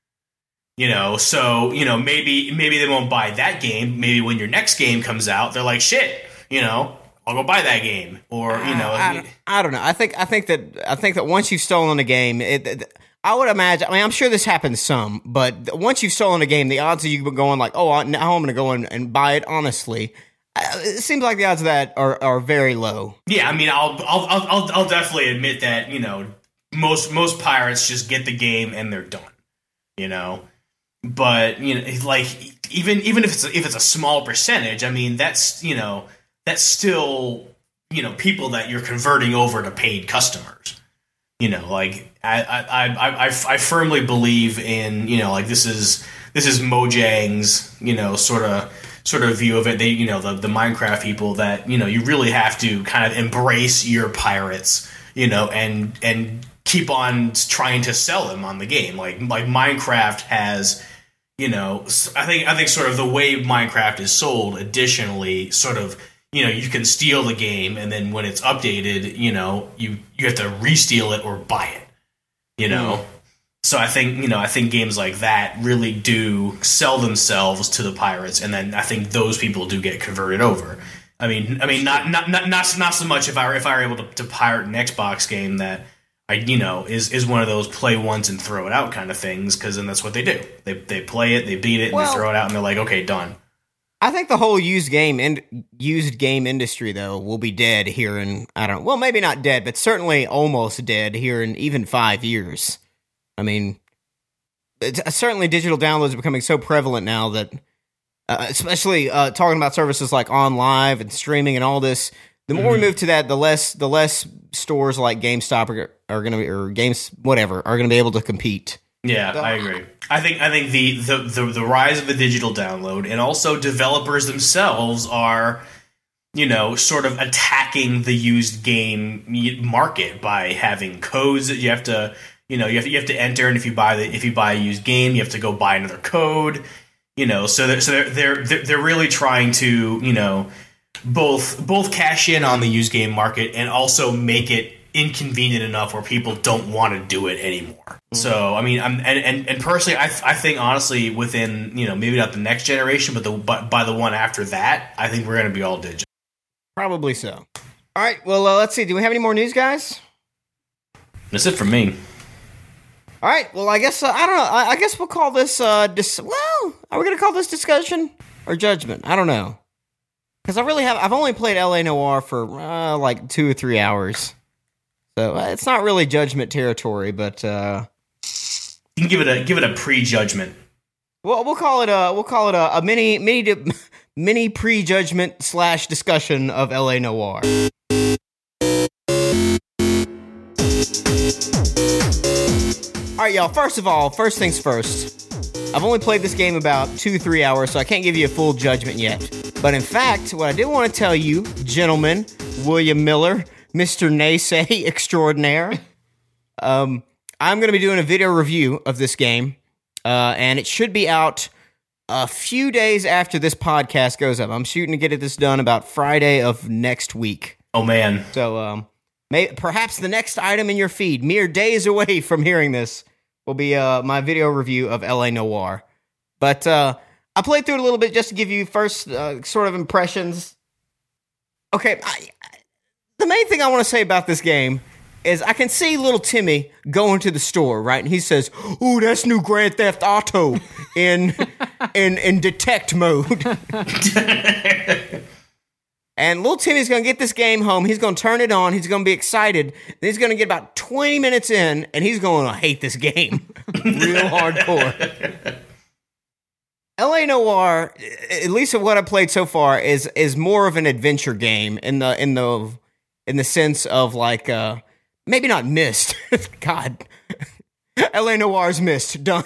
You know, so, you know, maybe maybe they won't buy that game. Maybe when your next game comes out, they're like, shit, you know, I'll go buy that game. Or, you know, I, don't, I don't know. I think I think that I think that once you've stolen a game, it, it, I would imagine. I mean, I'm sure this happens some, but once you've stolen a game, the odds of you going like, oh, now I'm going to go in and buy it. Honestly, it seems like the odds of that are, are very low. yeah, I mean, I'll, I'll I'll I'll I'll definitely admit that, you know, most most pirates just get the game and they're done. You know. But, you know, it's like even even if it's a, if it's a small percentage, I mean, that's, you know, that's still, you know, people that you're converting over to paid customers. You know, like I I I I, I firmly believe in, you know, like this is this is Mojang's, you know, sort of sort of view of it. They, you know, the the Minecraft people that, you know, you really have to kind of embrace your pirates, you know, and and keep on trying to sell them on the game. Like like Minecraft has, you know, I think I think sort of the way Minecraft is sold. Additionally, sort of, you know, you can steal the game, and then when it's updated, you know, you you have to re-steal it or buy it. You know, mm. So I think, you know, I think games like that really do sell themselves to the pirates, and then I think those people do get converted over. I mean, I mean, not not not not, not so much if I were, if I were able to, to pirate an Xbox game that I, you know, is, is one of those play once and throw it out kind of things, because then that's what they do. They they play it, they beat it, and well, they throw it out, and they're like, okay, done. I think the whole used game and used game industry though will be dead here in I don't know. Well, maybe not dead, but certainly almost dead here in even five years. I mean, it's, uh, certainly digital downloads are becoming so prevalent now that, uh, especially uh, talking about services like OnLive and streaming and all this. The more mm-hmm. we move to that, the less the less stores like GameStop are, are going to be, or Games whatever, are going to be able to compete. Yeah, I agree. I think I think the, the, the, the rise of the digital download, and also developers themselves are you know, sort of attacking the used game market by having codes that you have to, you know, you have to, you have to enter, and if you buy the if you buy a used game, you have to go buy another code, you know. So they're so they're they're they're really trying to, you know, both both cash in on the used game market and also make it inconvenient enough where people don't want to do it anymore. Mm-hmm. So I mean, I'm and, and, and personally, I I think honestly, within, you know, maybe not the next generation, but the but by the one after that, I think we're going to be all digital. Probably so. All right. Well, uh, let's see. Do we have any more news, guys? That's it for me. All right. Well, I guess uh, I don't know. I, I guess we'll call this. Uh, dis- well, are we going to call this discussion or judgment? I don't know. Because I really have. I've only played L A Noire for uh, like two or three hours, so uh, it's not really judgment territory. But uh, you can give it a give it a pre-judgment. Well, we'll call it a we'll call it a, a mini mini di- mini pre-judgment slash discussion of L A Noire. All right, y'all. First of all, first things first. I've only played this game about two, three hours, so I can't give you a full judgment yet. But in fact, what I did want to tell you, gentlemen, William Miller, Mister Naysay extraordinaire, um, I'm going to be doing a video review of this game, uh, and it should be out a few days after this podcast goes up. I'm shooting to get this done about Friday of next week. Oh, man. So um, may, perhaps the next item in your feed, mere days away from hearing this, will be uh, my video review of L A Noire. But uh, I played through it a little bit just to give you first uh, sort of impressions. Okay, I, the main thing I want to say about this game is I can see little Timmy going to the store, right? And he says, "Ooh, that's new Grand Theft Auto in in in detect mode." And little Timmy's going to get this game home. He's going to turn it on. He's going to be excited. Then he's going to get about twenty minutes in, and he's going to hate this game real hardcore. L A Noire, at least of what I've played so far, is is more of an adventure game in the in the in the sense of like uh, maybe not Myst. God, L A Noire's Myst done.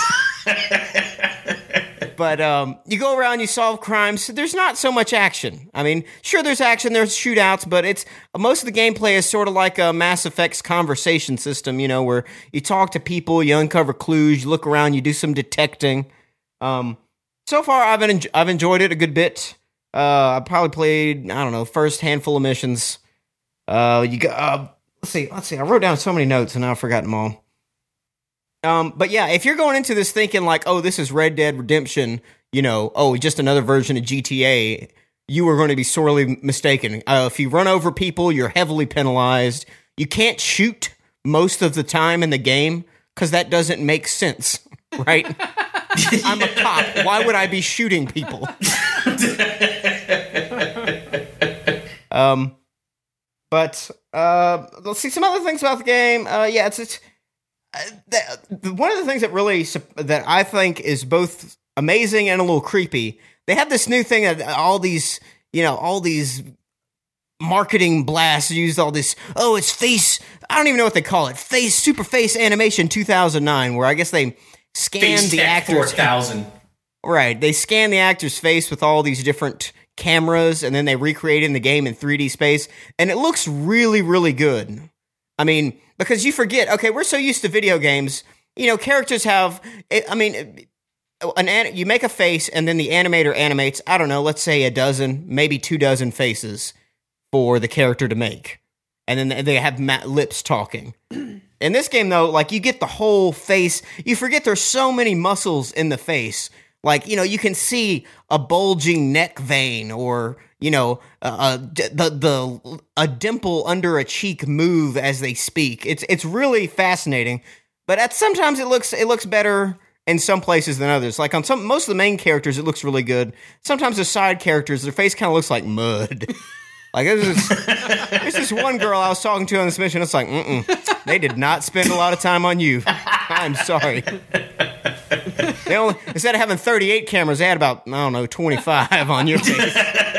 But um, you go around, you solve crimes. There's not so much action. I mean, sure, there's action, there's shootouts, but it's most of the gameplay is sort of like a Mass Effect's conversation system, you know, where you talk to people, you uncover clues, you look around, you do some detecting. Um, so far, I've en- I've enjoyed it a good bit. Uh, I probably played, I don't know, first handful of missions. Uh, you got uh, let's see, let's see. I wrote down so many notes and now I've forgotten them all. Um, but yeah, if you're going into this thinking like, oh, this is Red Dead Redemption, you know, oh, just another version of G T A, you are going to be sorely mistaken. Uh, if you run over people, you're heavily penalized. You can't shoot most of the time in the game because that doesn't make sense, right? I'm a cop. Why would I be shooting people? um, but uh, let's see some other things about the game. Uh, yeah, it's it's. Uh, the, one of the things that really that I think is both amazing and a little creepy, they have this new thing that all these, you know, all these marketing blasts used all this, oh, it's face, I don't even know what they call it, face, super face animation two thousand nine, where I guess they scan face the actor's four thousand. Right, they scan the actor's face with all these different cameras, and then they recreate it in the game in three D space, and it looks really, really good. I mean, because you forget, okay, we're so used to video games, you know, characters have, I mean, an you make a face and then the animator animates, I don't know, let's say a dozen, maybe two dozen faces for the character to make. And then they have lips talking. In this game, though, like, you get the whole face. You forget there's so many muscles in the face. Like, you know, you can see a bulging neck vein or, you know, uh, the the a dimple under a cheek move as they speak. It's it's really fascinating, but at sometimes it looks it looks better in some places than others. Like on some most of the main characters, it looks really good. Sometimes the side characters, their face kind of looks like mud. Like there's this, there's this one girl I was talking to on this mission. It's like, mm-mm, they did not spend a lot of time on you. I'm sorry. They only, instead of having thirty-eight cameras, they had about, I don't know, twenty-five on your face.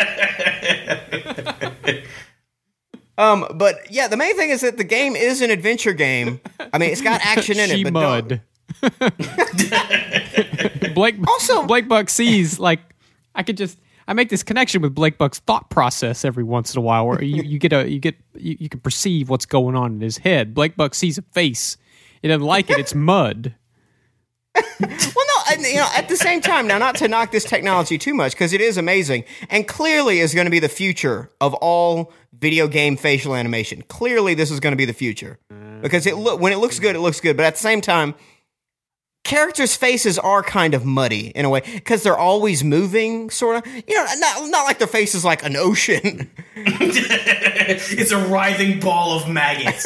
um, but yeah, the main thing is that the game is an adventure game. I mean, it's got action in she it, but mud. Don't. Blake Also- Blake Buck sees like I could just I make this connection with Blake Buck's thought process every once in a while, where you, you get a you get you, you can perceive what's going on in his head. Blake Buck sees a face. He doesn't like it. It's mud. Well, no, and, you know, at the same time, now not to knock this technology too much because it is amazing and clearly is going to be the future of all video game facial animation. Clearly, this is going to be the future because it look when it looks good, it looks good. But at the same time, characters' faces are kind of muddy in a way because they're always moving, sort of. You know, not not like their face is like an ocean. It's a writhing ball of maggots.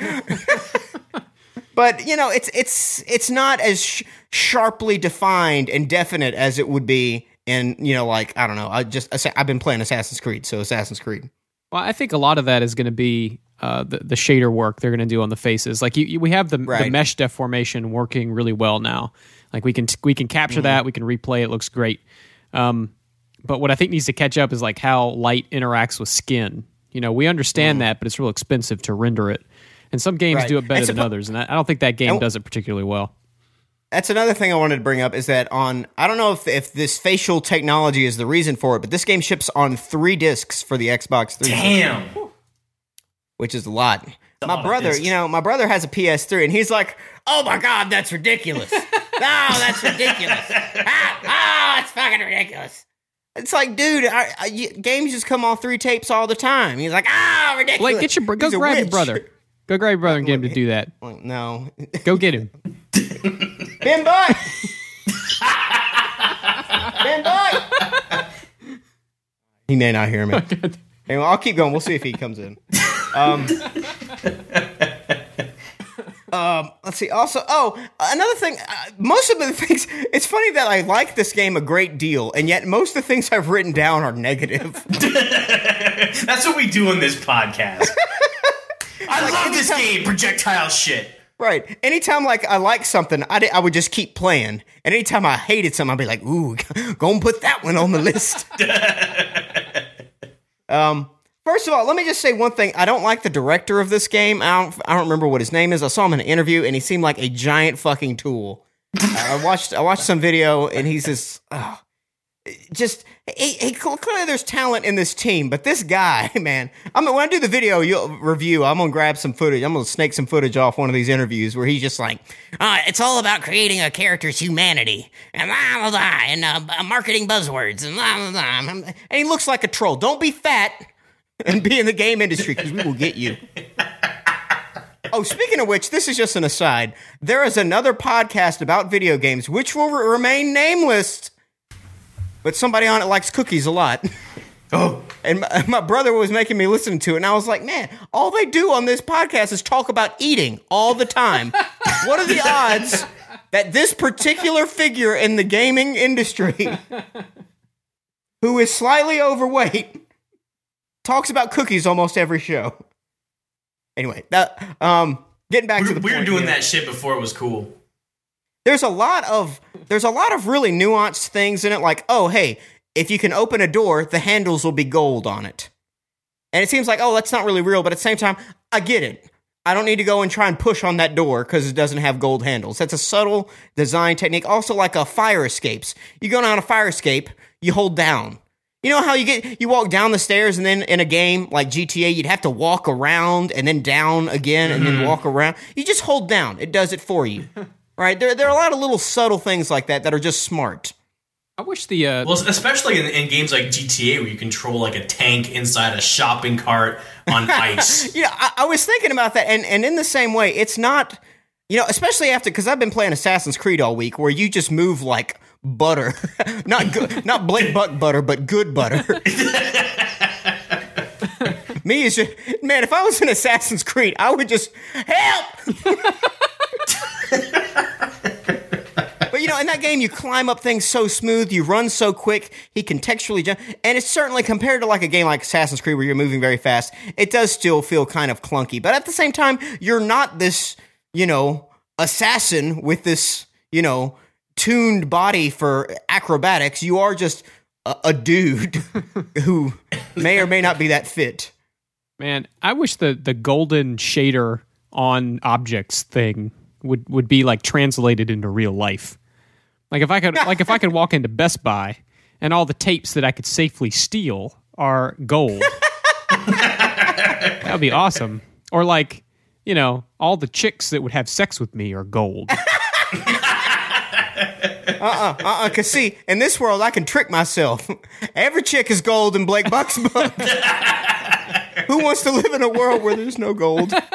But you know, it's it's it's not as sh- sharply defined and definite as it would be in, you know, like I don't know. I just I've been playing Assassin's Creed, so Assassin's Creed. Well, I think a lot of that is going to be uh, the the shader work they're going to do on the faces. Like you, you we have the, right. the mesh deformation working really well now. Like we can we can capture mm-hmm. that, we can replay it. Looks great. Um, but what I think needs to catch up is like how light interacts with skin. You know, we understand mm. that, but it's real expensive to render it. And some games right. do it better suppo- than others, and I, I don't think that game and, does it particularly well. That's another thing I wanted to bring up is that on, I don't know if if this facial technology is the reason for it, but this game ships on three discs for the Xbox three sixty. Damn. Which is a lot. A my lot brother, you know, my brother has a P S three, and he's like, oh my God, that's ridiculous. No, that's ridiculous. ah, ah, it's fucking ridiculous. It's like, dude, I, I, games just come on three tapes all the time. He's like, ah, ridiculous. Like, get your, go He's grab your brother. Go grab your brother and get him to do that. No. Go get him. Ben Buck! Ben Buck! He may not hear me. Anyway, I'll keep going. We'll see if he comes in. Um, um, let's see. Also, oh, another thing. Uh, most of the things, it's funny that I like this game a great deal, and yet most of the things I've written down are negative. That's what we do on this podcast. I like, love this game, projectile shit. Right. Anytime, like, I like something, I, I would just keep playing. And anytime I hated something, I'd be like, ooh, go and put that one on the list. um, first of all, let me just say one thing. I don't like the director of this game. I don't, I don't remember what his name is. I saw him in an interview, and he seemed like a giant fucking tool. uh, I watched I watched some video, and he's just... Oh, just... He, he, clearly there's talent in this team, but this guy, man, I'm when I do the video you'll, review, I'm gonna grab some footage. I'm gonna snake some footage off one of these interviews where he's just like, oh, it's all about creating a character's humanity and blah blah blah and uh, marketing buzzwords and blah blah blah. And he looks like a troll. Don't be fat and be in the game industry because we will get you. Oh, speaking of which, this is just an aside. There is another podcast about video games which will re- remain nameless. But somebody on it likes cookies a lot. Oh, and my, my brother was making me listen to it, and I was like, man, all they do on this podcast is talk about eating all the time. What are the odds that this particular figure in the gaming industry, who is slightly overweight, talks about cookies almost every show? Anyway, that um, getting back we, to the we point were doing here. that shit before it was cool. There's a lot of there's a lot of really nuanced things in it, like, oh, hey, if you can open a door, the handles will be gold on it. And it seems like, oh, that's not really real, but at the same time, I get it. I don't need to go and try and push on that door because it doesn't have gold handles. That's a subtle design technique. Also, like a fire escapes. You go down a fire escape, you hold down. You know how you get you walk down the stairs and then in a game like G T A, you'd have to walk around and then down again and Mm-hmm. then walk around. You just hold down. It does it for you. Right, there, there are a lot of little subtle things like that that are just smart. I wish the... Uh, Well, especially in, in games like G T A where you control like a tank inside a shopping cart on ice. You know, I, I was thinking about that, and, and in the same way, it's not, you know, especially after, because I've been playing Assassin's Creed all week, where you just move like butter. not good, not Blake Buck butter, but good butter. Me is just, man, if I was in Assassin's Creed, I would just, help! But, you know, in that game, you climb up things so smooth, you run so quick, he contextually jump, and it's certainly, compared to like a game like Assassin's Creed where you're moving very fast, it does still feel kind of clunky. But at the same time, you're not this, you know, assassin with this, you know, tuned body for acrobatics. You are just a, a dude who may or may not be that fit. Man, I wish the, the golden shader on objects thing would, would be like translated into real life. Like if I could like if I could walk into Best Buy and all the tapes that I could safely steal are gold. That would be awesome. Or like, you know, all the chicks that would have sex with me are gold. Uh-uh, uh-uh, because see, in this world, I can trick myself. Every chick is gold in Blake Buck's book. Who wants to live in a world where there's no gold? So,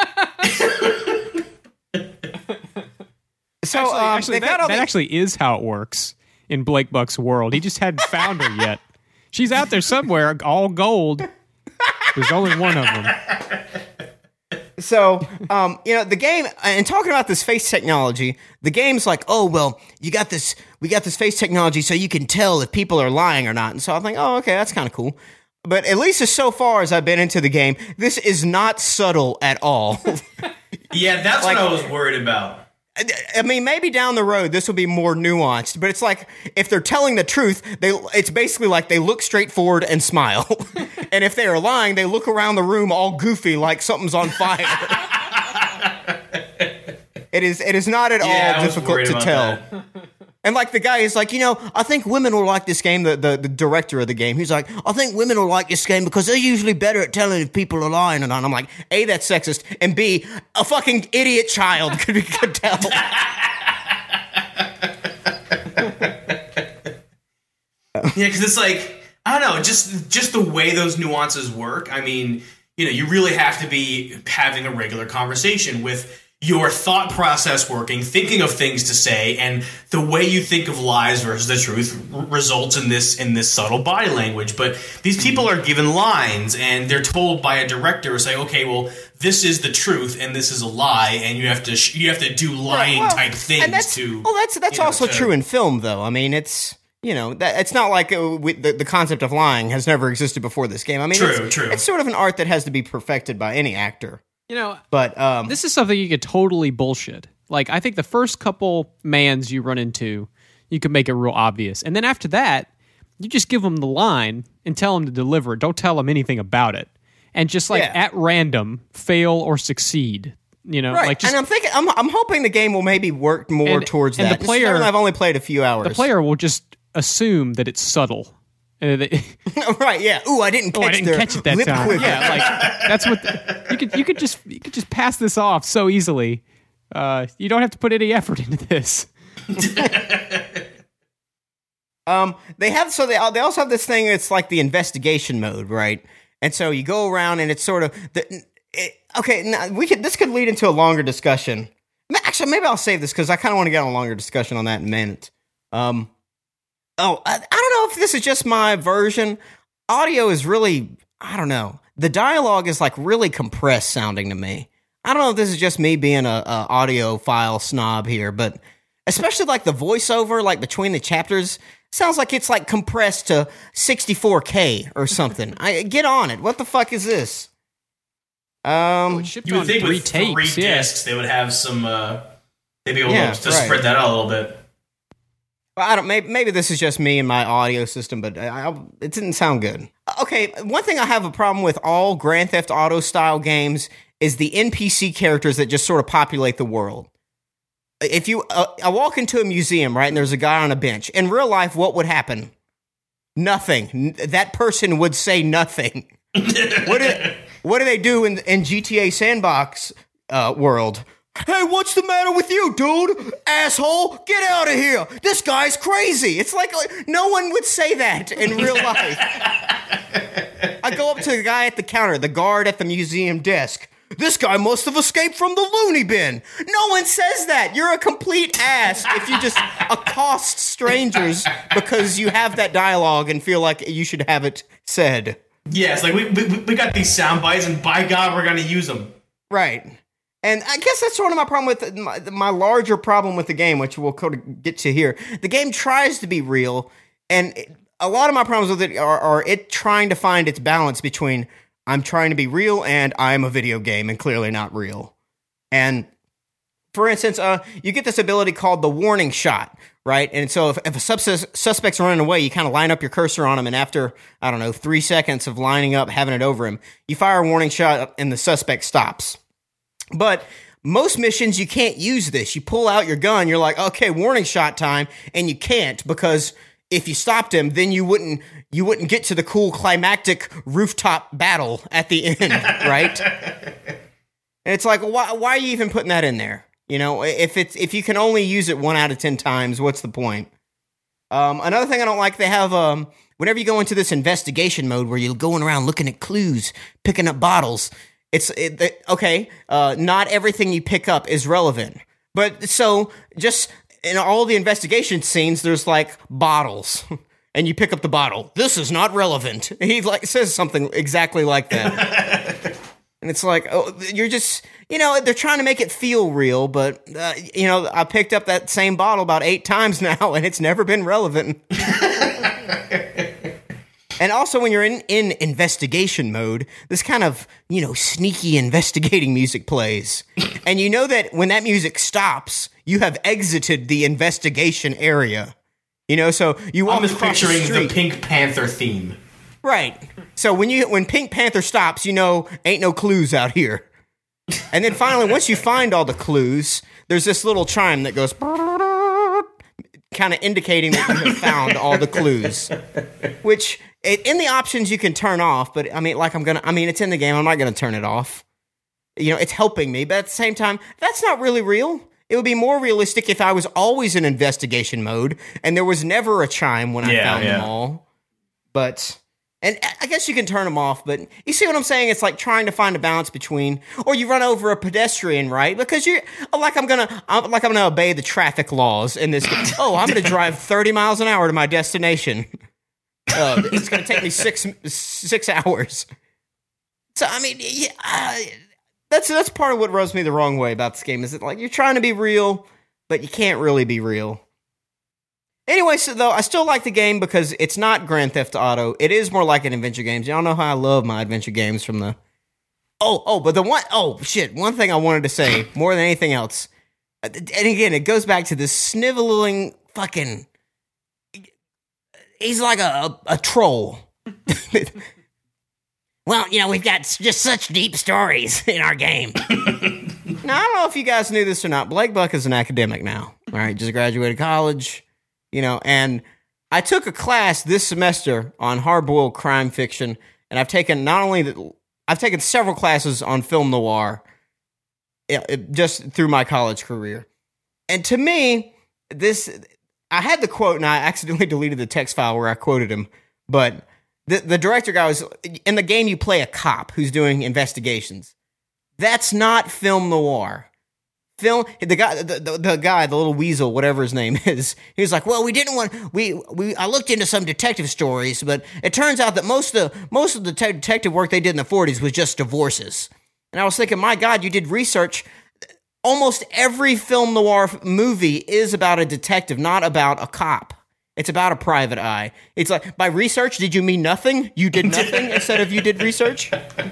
actually, um, actually they've that, got all that the- actually is how it works in Blake Buck's world. He just hadn't found her yet. She's out there somewhere, all gold. There's only one of them. So, um, you know, the game, and talking about this face technology, the game's like, oh, well, you got this, we got this face technology so you can tell if people are lying or not. And so I'm like, oh, okay, that's kind of cool. But at least as so far as I've been into the game, this is not subtle at all. Yeah, that's Like- what I was worried about. I mean, maybe down the road this will be more nuanced, but it's like if they're telling the truth, they it's basically like they look straight forward and smile. And if they are lying, they look around the room all goofy like something's on fire. It is it is not at Yeah, I all was difficult worried to about tell. that. And like the guy is like, you know, I think women will like this game, the, the, the director of the game. He's like, I think women will like this game because they're usually better at telling if people are lying or not. And I'm like, A, that's sexist, and B, a fucking idiot child could, could tell. Yeah, because it's like, I don't know, just just the way those nuances work. I mean, you know, you really have to be having a regular conversation with your thought process working, thinking of things to say, and the way you think of lies versus the truth r- results in this in this subtle body language. But these people are given lines, and they're told by a director, say, okay, well, this is the truth, and this is a lie, and you have to sh- you have to do lying Well, type things and that's, to. Well, that's that's you know, also to- true in film, though. I mean, it's you know, that it's not like uh, we, the the concept of lying has never existed before this game. I mean, True, it's, true. it's sort of an art that has to be perfected by any actor. You know, But um, this is something you could totally bullshit. Like, I think the first couple mans you run into, you can make it real obvious. And then after that, you just give them the line and tell them to deliver it. Don't tell them anything about it. And just, like, Yeah. at random, fail or succeed. You know, right, like just and I'm thinking, I'm I'm hoping the game will maybe work more And- towards and that. the player- This is something I've only played a few hours. the player will just assume that it's subtle. And they, right? Yeah. Ooh, I didn't catch oh, I didn't their catch it that lip time. quiver. Yeah, like that's what the, you could you could just you could just pass this off so easily. Uh, you don't have to put any effort into this. Um, they have so they they also have this thing. It's like the investigation mode, right? And so you go around, and it's sort of the it, okay. Now we could this could lead into a longer discussion. Actually, maybe I'll save this because I kind of want to get on a longer discussion on that in a minute. Um, oh, I, I don't know if this is just my version. Audio is really, I don't know. The dialogue is like really compressed sounding to me. I don't know if this is just me being a, a audio file snob here, but especially like the voiceover, like between the chapters, sounds like it's like compressed to sixty-four K or something. I get on it. What the fuck is this? Um, It shipped You would on think three with tapes. three Yeah. discs, they would have some. Uh, they'd be able Yeah, to right. spread that out a little bit. Well, I don't. Maybe, maybe this is just me and my audio system, but I, I, it didn't sound good. Okay, one thing I have a problem with all Grand Theft Auto style games is the N P C characters that just sort of populate the world. If you, uh, I walk into a museum, right, and there's a guy on a bench. In real life, what would happen? Nothing. N- That person would say nothing. what do What do they do in in G T A Sandbox uh, world? Hey, what's the matter with you, dude? Asshole, get out of here. This guy's crazy. It's like, like no one would say that in real life. I go up to the guy at the counter, the guard at the museum desk. This guy must have escaped from the loony bin. No one says that. You're a complete ass if you just accost strangers because you have that dialogue and feel like you should have it said. Yeah, it's like we we, we got these sound bites, and by God, we're gonna use them. Right. And I guess that's sort of my problem with my, my larger problem with the game, which we'll kind of get to here. The game tries to be real, and it, a lot of my problems with it are, are it trying to find its balance between I'm trying to be real and I'm a video game and clearly not real. And for instance, uh, you get this ability called the warning shot, right? And so if, if a sus- suspect's running away, you kind of line up your cursor on him, and after, I don't know, three seconds of lining up, having it over him, you fire a warning shot and the suspect stops. But most missions, you can't use this. You pull out your gun, you're like, okay, warning shot time, and you can't because if you stopped him, then you wouldn't you wouldn't get to the cool climactic rooftop battle at the end, right? And it's like, why why are you even putting that in there? You know, if it's if you can only use it one out of ten times, what's the point? Um, another thing I don't like, they have um, whenever you go into this investigation mode where you're going around looking at clues, picking up bottles. It's it, it, okay. Uh, not everything you pick up is relevant, but so just in all the investigation scenes, there's like bottles, and you pick up the bottle. This is not relevant. He like says something exactly like that, and it's like, oh, you're just, you know, they're trying to make it feel real, but uh, you know, I picked up that same bottle about eight times now, and it's never been relevant. And also, when you're in, in investigation mode, this kind of, you know, sneaky investigating music plays. And you know that when that music stops, you have exited the investigation area. You know, so you walk I'm just across picturing the street. the Pink Panther theme. Right. So when you when Pink Panther stops, you know, ain't no clues out here. And then finally, once you find all the clues, there's this little chime that goes, kind of indicating that you have found all the clues, which it, in the options you can turn off, but I mean, like I'm going to, I mean, it's in the game. I'm not going to turn it off. You know, it's helping me, but at the same time, that's not really real. It would be more realistic if I was always in investigation mode and there was never a chime when I Yeah, found yeah. them all. But, and I guess you can turn them off, but you see what I'm saying? It's like trying to find a balance between, or you run over a pedestrian, right? Because you're, like I'm gonna, I'm, like I'm gonna obey the traffic laws in this. Oh, I'm gonna drive thirty miles an hour to my destination. Uh, it's gonna take me six, six hours. So, I mean, yeah, uh, that's, that's part of what rubs me the wrong way about this game, is that like you're trying to be real, but you can't really be real. Anyway, so though, I still like the game because it's not Grand Theft Auto. It is more like an adventure game. Y'all know how I love my adventure games from the... Oh, oh, but the one... Oh, shit. One thing I wanted to say, more than anything else. And again, it goes back to this sniveling fucking... He's like a, a, a troll. Well, you know, we've got just such deep stories in our game. Now, I don't know if you guys knew this or not. Blake Buck is an academic now. All right, just graduated college. You know, and I took a class this semester on hard-boiled crime fiction, and I've taken not only the, I've taken several classes on film noir, it, it, just through my college career. And to me, this I had the quote, and I accidentally deleted the text file where I quoted him. But the the director guy was in the game. You play a cop who's doing investigations. That's not film noir. Film the guy, the, the, the guy, the little weasel, whatever his name is. He was like, "Well, we didn't want we we. I looked into some detective stories, but it turns out that most of the most of the te- detective work they did in the forties was just divorces." And I was thinking, my God, you did research. Almost every film noir movie is about a detective, not about a cop. It's about a private eye. It's like, by research, did you mean nothing? You did nothing instead of you did research.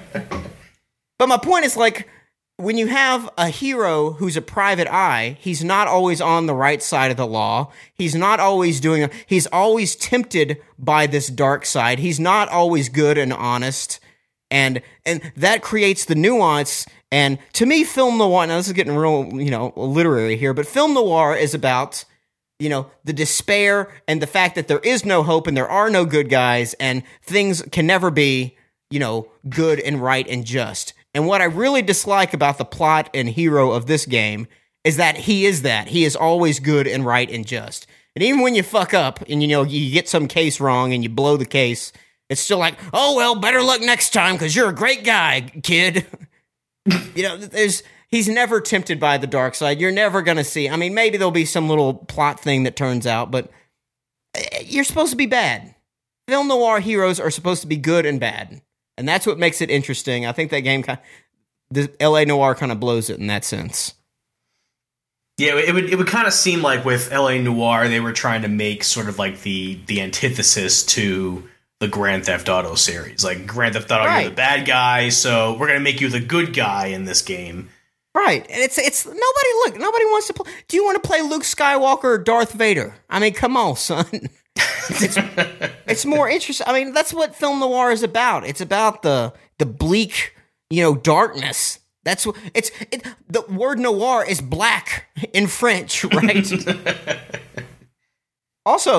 But my point is, like, when you have a hero who's a private eye, he's not always on the right side of the law. He's not always doing, a, he's always tempted by this dark side. He's not always good and honest. And, and that creates the nuance. And to me, film noir, now this is getting real, you know, literary here, but film noir is about, you know, the despair and the fact that there is no hope and there are no good guys and things can never be, you know, good and right and just. And what I really dislike about the plot and hero of this game is that he is that. He is always good and right and just. And even when you fuck up and, you know, you get some case wrong and you blow the case, it's still like, oh, well, better luck next time because you're a great guy, kid. You know, there's he's never tempted by the dark side. You're never going to see. I mean, maybe there'll be some little plot thing that turns out, but you're supposed to be bad. Film noir heroes are supposed to be good and bad. And that's what makes it interesting. I think that game, kind of, the L A Noire kind of blows it in that sense. Yeah, it would it would kind of seem like with L A Noire, they were trying to make sort of like the the antithesis to the Grand Theft Auto series. Like, Grand Theft Auto, Right. you're the bad guy, so we're going to make you the good guy in this game. Right. And it's, it's, nobody, look, nobody wants to play. Do you want to play Luke Skywalker or Darth Vader? I mean, come on, son. It's, it's more interesting. I mean, that's what film noir is about. It's about the the bleak, you know, darkness. That's what it's. It, the word noir is black in French, right? Also,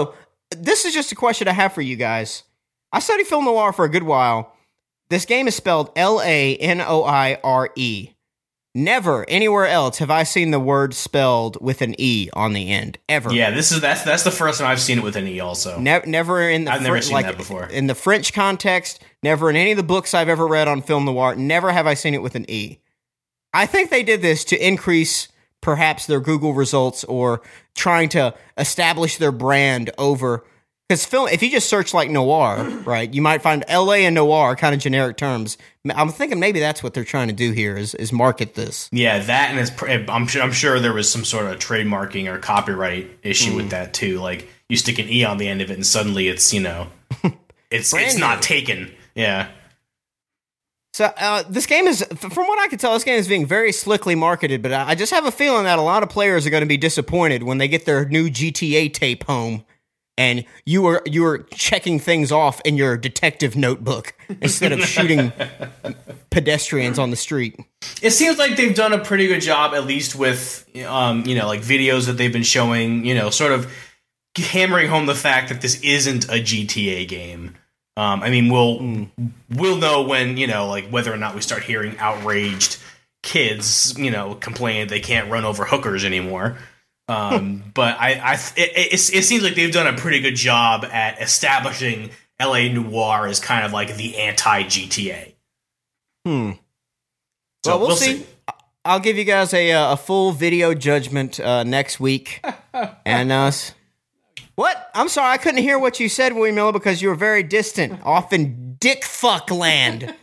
this is just a question I have for you guys. I studied film noir for a good while. This game is spelled L A N O I R E. Never anywhere else have I seen the word spelled with an E on the end, ever. Yeah, this is that's that's the first time I've seen it with an E. Also, ne- never in the I've never Fr- seen like, that before. In the French context, never in any of the books I've ever read on film noir. Never have I seen it with an E. I think they did this to increase perhaps their Google results or trying to establish their brand over. Because film, if you just search like noir, right, you might find L A and noir kind of generic terms. I'm thinking maybe that's what they're trying to do here is, is market this. Yeah, that and it's, I'm sure I'm sure there was some sort of trademarking or copyright issue mm. with that too. Like you stick an E on the end of it, and suddenly it's you know, it's it's not taken. Yeah. So uh, this game is, from what I can tell, this game is being very slickly marketed. But I just have a feeling that a lot of players are going to be disappointed when they get their new G T A tape home. And you were you were checking things off in your detective notebook instead of shooting pedestrians on the street. It seems like they've done a pretty good job, at least with um, you know, like videos that they've been showing. You know, sort of hammering home the fact that this isn't a G T A game. Um, I mean, we'll mm. we'll know when you know, like whether or not we start hearing outraged kids, you know, complaining they can't run over hookers anymore. Um, but I, I it, it, it seems like they've done a pretty good job at establishing L A Noire as kind of like the anti-G T A. Hmm. So well, we'll, we'll see. see. I'll give you guys a a full video judgment uh, next week. and uh, what? I'm sorry, I couldn't hear what you said, William Miller, because you were very distant, off in dick fuck land.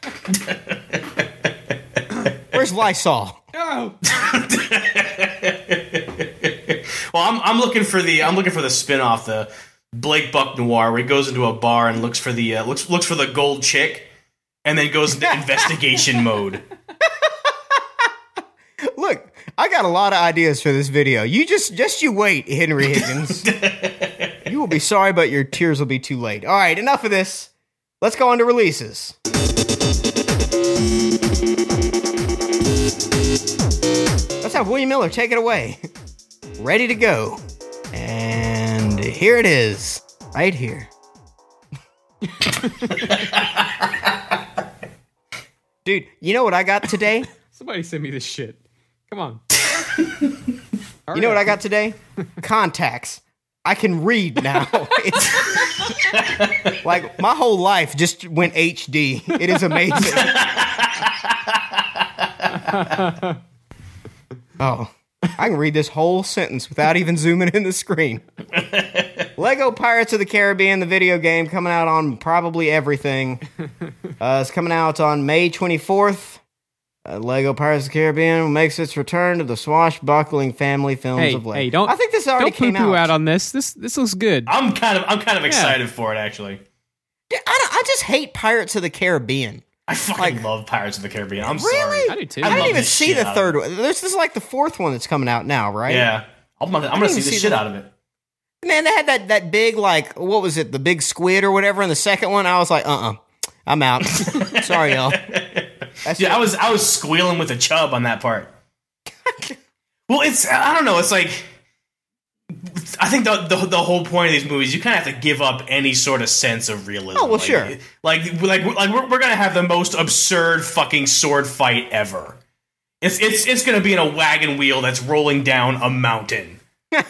Where's Lysol? Oh. Well, I'm I'm looking for the I'm looking for the spin-off, the Blake Buck Noir, where he goes into a bar and looks for the uh, looks looks for the gold chick, and then goes into investigation mode. Look, I got a lot of ideas for this video. You just just you wait, Henry Higgins. You will be sorry, but your tears will be too late. All right, enough of this. Let's go on to releases. Let's have William Miller take it away. Ready to go. And here it is. Right here. Dude, you know what I got today? Somebody send me this shit. Come on. You know what I got today? Contacts. I can read now. It's like my whole life just went H D. It is amazing. Oh, I can read this whole sentence without even zooming in the screen. Lego Pirates of the Caribbean, the video game, coming out on probably everything. Uh, it's coming out on May twenty-fourth. Uh, Lego Pirates of the Caribbean makes its return to the swashbuckling family films hey, of Lego. Hey, don't, I think this already don't came poo-poo out. out on this. This this looks good. I'm kind of I'm kind of excited yeah. for it, actually. I, I just hate Pirates of the Caribbean. I fucking like, love Pirates of the Caribbean. I'm really? sorry. I do too. I, I didn't even see the third one. one. This is like the fourth one that's coming out now, right? Yeah. I'm gonna, I'm gonna see the see shit the, out of it. Man, they had that, that big, like, what was it, the big squid or whatever in the second one. I was like, uh-uh, I'm out. Sorry, y'all. That's yeah, it. I was I was squealing with a chub on that part. Well, it's, I don't know, it's like, I think the, the the whole point of these movies, you kind of have to give up any sort of sense of realism. Oh, well, like, sure. Like, like, like we're, we're going to have the most absurd fucking sword fight ever. It's it's it's going to be in a wagon wheel that's rolling down a mountain.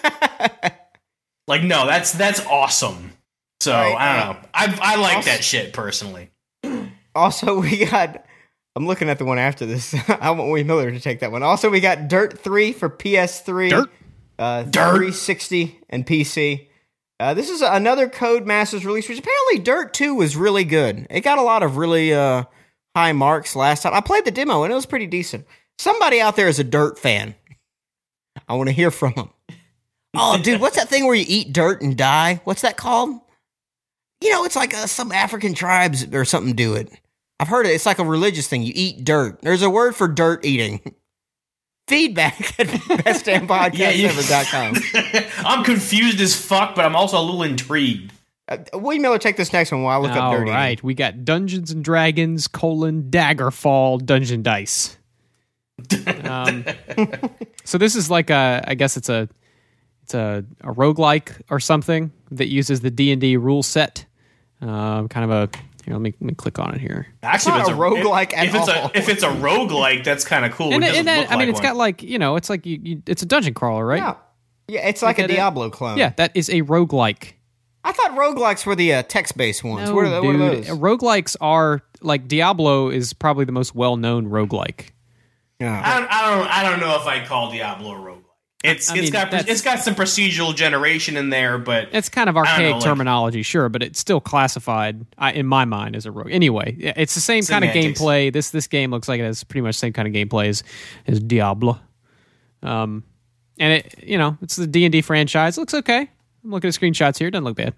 Like, no, that's that's awesome. So, right, I don't uh, know. I I like also, that shit, personally. Also, we got... I'm looking at the one after this. I want William Miller to take that one. Also, we got Dirt three for P S three, Dirt? Uh, Dirt? three sixty, and P C. Uh, this is another Codemasters release, which apparently Dirt two was really good. It got a lot of really uh, high marks last time. I played the demo, and it was pretty decent. Somebody out there is a Dirt fan. I want to hear from them. Oh, dude, what's that thing where you eat dirt and die? What's that called? You know, it's like uh, some African tribes or something do it. I've heard it. It's like a religious thing. You eat dirt. There's a word for dirt eating. Feedback at best damn podcast ever dot com. I'm confused as fuck, but I'm also a little intrigued. Uh, William Miller, take this next one while I look All up dirt right, eating. we got Dungeons and Dragons, colon, Daggerfall, Dungeon Dice. um, so this is like a, I guess it's a, it's a, a roguelike or something that uses the D and D rule set. Um, kind of a here. Let me, let me click on it here. Actually, It's if not it's a roguelike at if it's all. a if it's a roguelike, that's kind of cool. And, it doesn't and that, look I mean, like it's one. got like you know, it's like you, you it's a dungeon crawler, right? Yeah, yeah, it's like Look a at it. Diablo clone. Yeah, that is a roguelike. I thought roguelikes were the uh, text-based ones. No, what, are, the- what are dude. those? Roguelikes are like Diablo is probably the most well-known roguelike. Yeah. I don't, I don't, I don't know if I'd call Diablo a roguelike. It's I it's mean, got that's- it's got some procedural generation in there, but It's kind of I don't archaic know, like- terminology, sure, but it's still classified I, in my mind as a rogue. Anyway, yeah, it's the same kind of Semantics. gameplay. This this game looks like it has pretty much the same kind of gameplay as, as Diablo. Um, and it you know it's the D and D franchise. It looks okay. I'm looking at screenshots here. It doesn't look bad.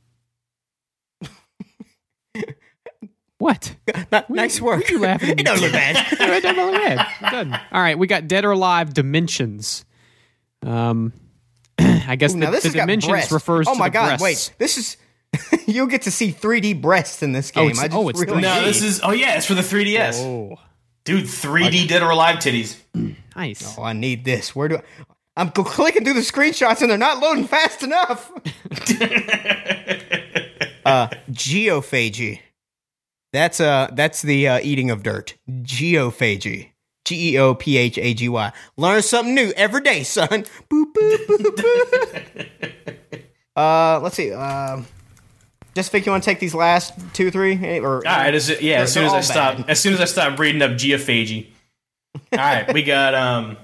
What? Not- nice work. What are you laughing at? It don't look bad. It doesn't look bad. It doesn't. All right, we got Dead or Alive Dimensions. Um, I guess Ooh, the, now this the has got Dimensions breasts. refers oh to my the god! breasts. Wait, this is you'll get to see three D breasts in this game. it's- I just oh, it's realized. no, three D. this is oh yeah, it's for the three D S, Oh, dude. three D Dead or Alive titties. nice. Oh, I need this. Where do I? I'm cl- clicking through the screenshots and they're not loading fast enough. uh, geophagy. That's uh, that's the uh, eating of dirt. Geophagy. G E O P H A G Y. Learn something new every day, son. Boop, boop, boop, boop. uh, let's see. Um, just think you want to take these last two, three, Eh, or All right, is it, yeah. As soon as I stop, as soon as I stop reading up geophagy. All right, we got um.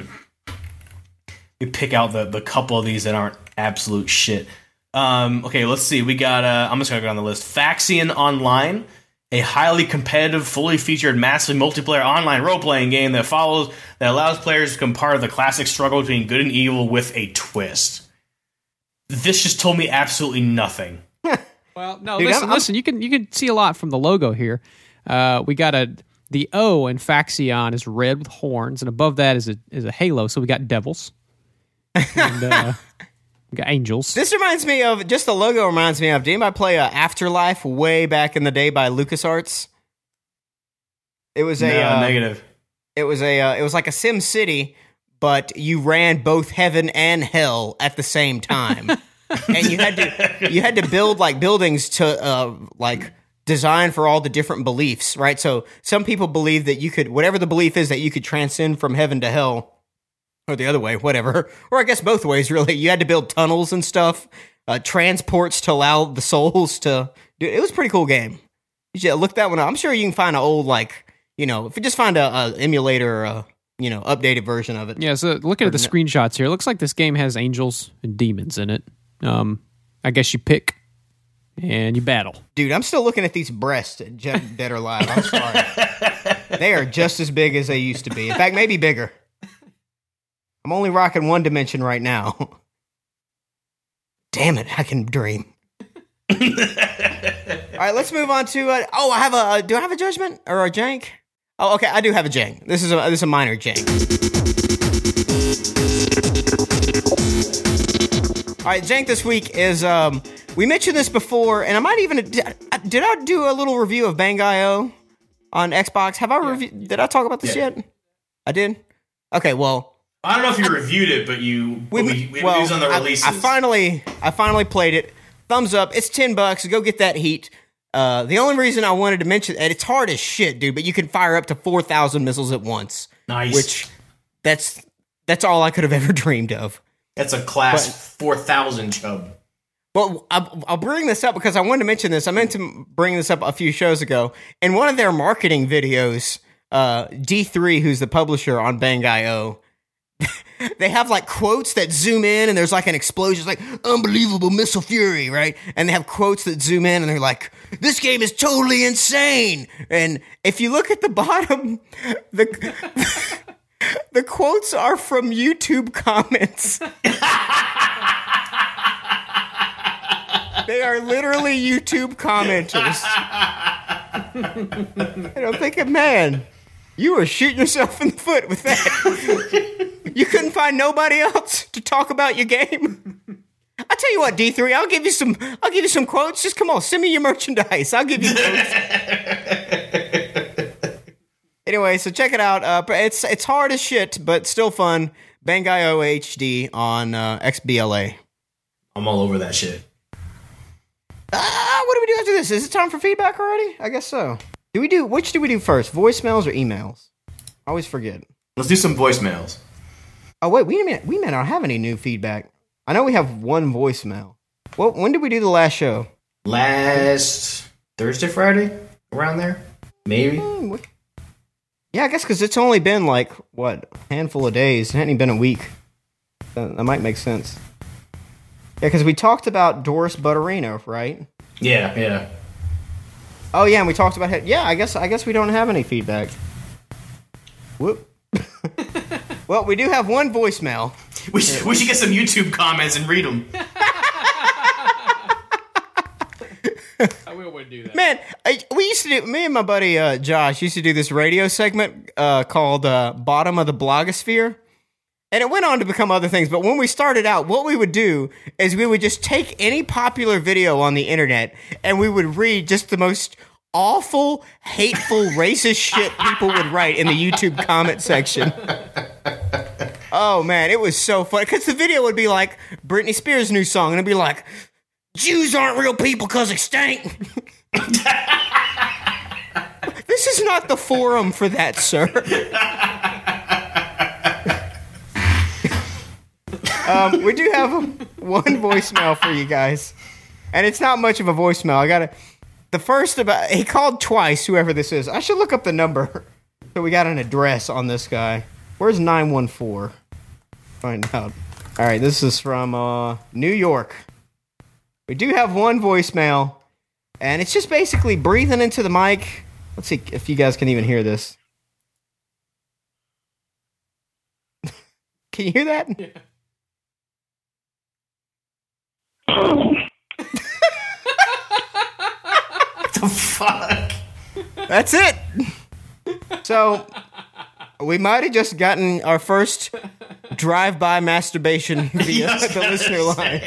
we pick out the the couple of these that aren't absolute shit. Um, okay, let's see. We got. Uh, I'm just gonna go down the list. Faxian Online, a highly competitive, fully featured, massively multiplayer online role-playing game that follows that allows players to become part of the classic struggle between good and evil with a twist. This just told me absolutely nothing. Well, no, Dude, listen, I'm- I'm- listen. You can you can see a lot from the logo here. Uh, we got a the O in Faxion is red with horns, and above that is a is a halo. So we got devils, and uh, we got angels. This reminds me of, just the logo reminds me of, did anybody play uh, Afterlife way back in the day by LucasArts? It was a, No, uh, negative. it was a, uh, it was like a Sim City, but you ran both heaven and hell at the same time. And you had to, you had to build like buildings to, uh, like design for all the different beliefs, right? So some people believe that you could, whatever the belief is, that you could transcend from heaven to hell. Or the other way, whatever. Or I guess both ways, really. You had to build tunnels and stuff, uh, transports to allow the souls to do. It was a pretty cool game. You should look that one up. I'm sure you can find an old, like, you know, if you just find a, a emulator or a, you know, updated version of it. Yeah, so looking at the screenshots here, it looks like this game has angels and demons in it. Um, I guess you pick and you battle. Dude, I'm still looking at these breasts at Je- Dead or Alive. I'm sorry. They are just as big as they used to be. In fact, maybe bigger. I'm only rocking one dimension right now. Damn it, I can dream. All right, let's move on to. Uh, oh, I have a. Uh, do I have a judgment or a jank? Oh, okay, I do have a jank. This is a. This is a minor jank. All right, jank this week is. Um, we mentioned this before, and I might even did, did I do a little review of Bang.io on Xbox? Have I reviewed? Did I talk about this Yeah. yet? I did. Okay, well. I don't know if you reviewed it, but you We, but we, we well, it was on the I- releases. I, finally, I finally played it. Thumbs up. It's ten bucks. Go get that heat. Uh, the only reason I wanted to mention, and it's hard as shit, dude, but you can fire up to four thousand missiles at once. Nice. Which, that's that's all I could have ever dreamed of. That's a class But- four thousand chub. But I'll, I'll bring this up because I wanted to mention this. I meant to bring this up a few shows ago. In one of their marketing videos, uh, D three, who's the publisher on Bang.io, they have like quotes that zoom in and there's like an explosion. It's like unbelievable missile fury, right? And they have quotes that zoom in and they're like, this game is totally insane. And if you look at the bottom, the the quotes are from YouTube comments. They are literally YouTube commenters. And I'm thinking, man, you were shooting yourself in the foot with that. You couldn't find nobody else to talk about your game. I tell you what, D three, I'll give you some. I'll give you some quotes. Just come on, send me your merchandise. I'll give you quotes. Anyway, so check it out. Uh, it's it's hard as shit, but still fun. Bangai-O H D on uh, X B L A. I'm all over that shit. Ah, what do we do after this? Is it time for feedback already? I guess so. Do we do which do we do first? Voicemails or emails? I always forget. Let's do some voicemails. Oh wait, we may we may not have any new feedback. I know we have one voicemail. Well, when did we do the last show? Last Thursday, Friday, around there, maybe. Hmm, we- yeah, I guess because it's only been like what a handful of days. It hadn't even been a week. That, that might make sense. Yeah, because we talked about Doris Butterino, right? Yeah, yeah. Oh yeah, and we talked about it. Yeah, I guess I guess we don't have any feedback. Whoop. Well, we do have one voicemail. We should, we should get some YouTube comments and read them. I wouldn't do that. Man, I, we used to do, me and my buddy uh, Josh used to do this radio segment uh, called uh, Bottom of the Blogosphere. And it went on to become other things. But when we started out, what we would do is we would just take any popular video on the internet and we would read just the most awful, hateful, racist shit people would write in the YouTube comment section. Oh, man, it was so funny. Because the video would be like Britney Spears' new song. And it'd be like, Jews aren't real people because they stink. This is not the forum for that, sir. um, we do have one voicemail for you guys. And it's not much of a voicemail. I got to... The first about... He called twice, whoever this is. I should look up the number. So we got an address on this guy. Where's nine one four? Find out. All right, this is from uh, New York. We do have one voicemail, and it's just basically breathing into the mic. Let's see if you guys can even hear this. Can you hear that? Yeah. What the fuck? That's it. So, we might have just gotten our first drive-by masturbation via Yes, the listener line.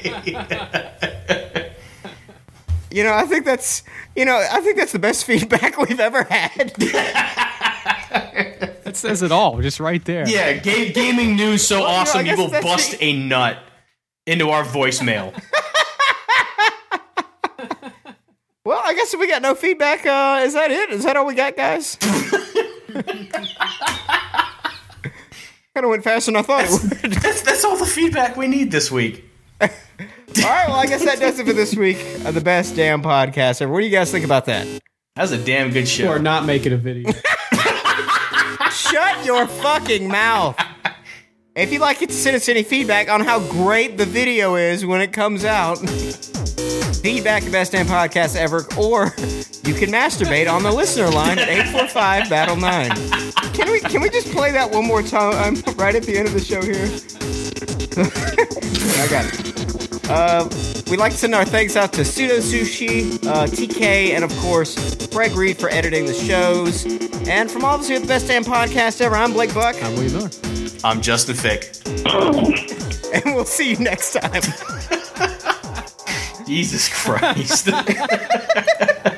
You know, I think that's, you know, I think that's the best feedback we've ever had. That says it all, just right there. Yeah, ga- gaming news so Well, you know, I awesome you guess will that's bust the- a nut into our voicemail. Well, I guess if we got no feedback, uh, is that it? Is that all we got, guys? Kind of went faster than I thought it would. That's, that's all the feedback we need this week. All right, well, I guess that does it for this week of the best damn podcast ever. What do you guys think about that? That was a damn good show. Or not making a video. Shut your fucking mouth. If you'd like to send us any feedback on how great the video is when it comes out, feedback at best damn podcast ever, or you can masturbate on the listener line at eight four five battle nine. Can we can we just play that one more time right at the end of the show here? I got it. Uh, we'd like to send our thanks out to Pseudo Sushi, uh, T K, and of course, Craig Reed for editing the shows. And from all of us here at the Best Damn Podcast Ever, I'm Blake Buck. I'm William Miller. I'm Justin Fick. And we'll see you next time. Jesus Christ.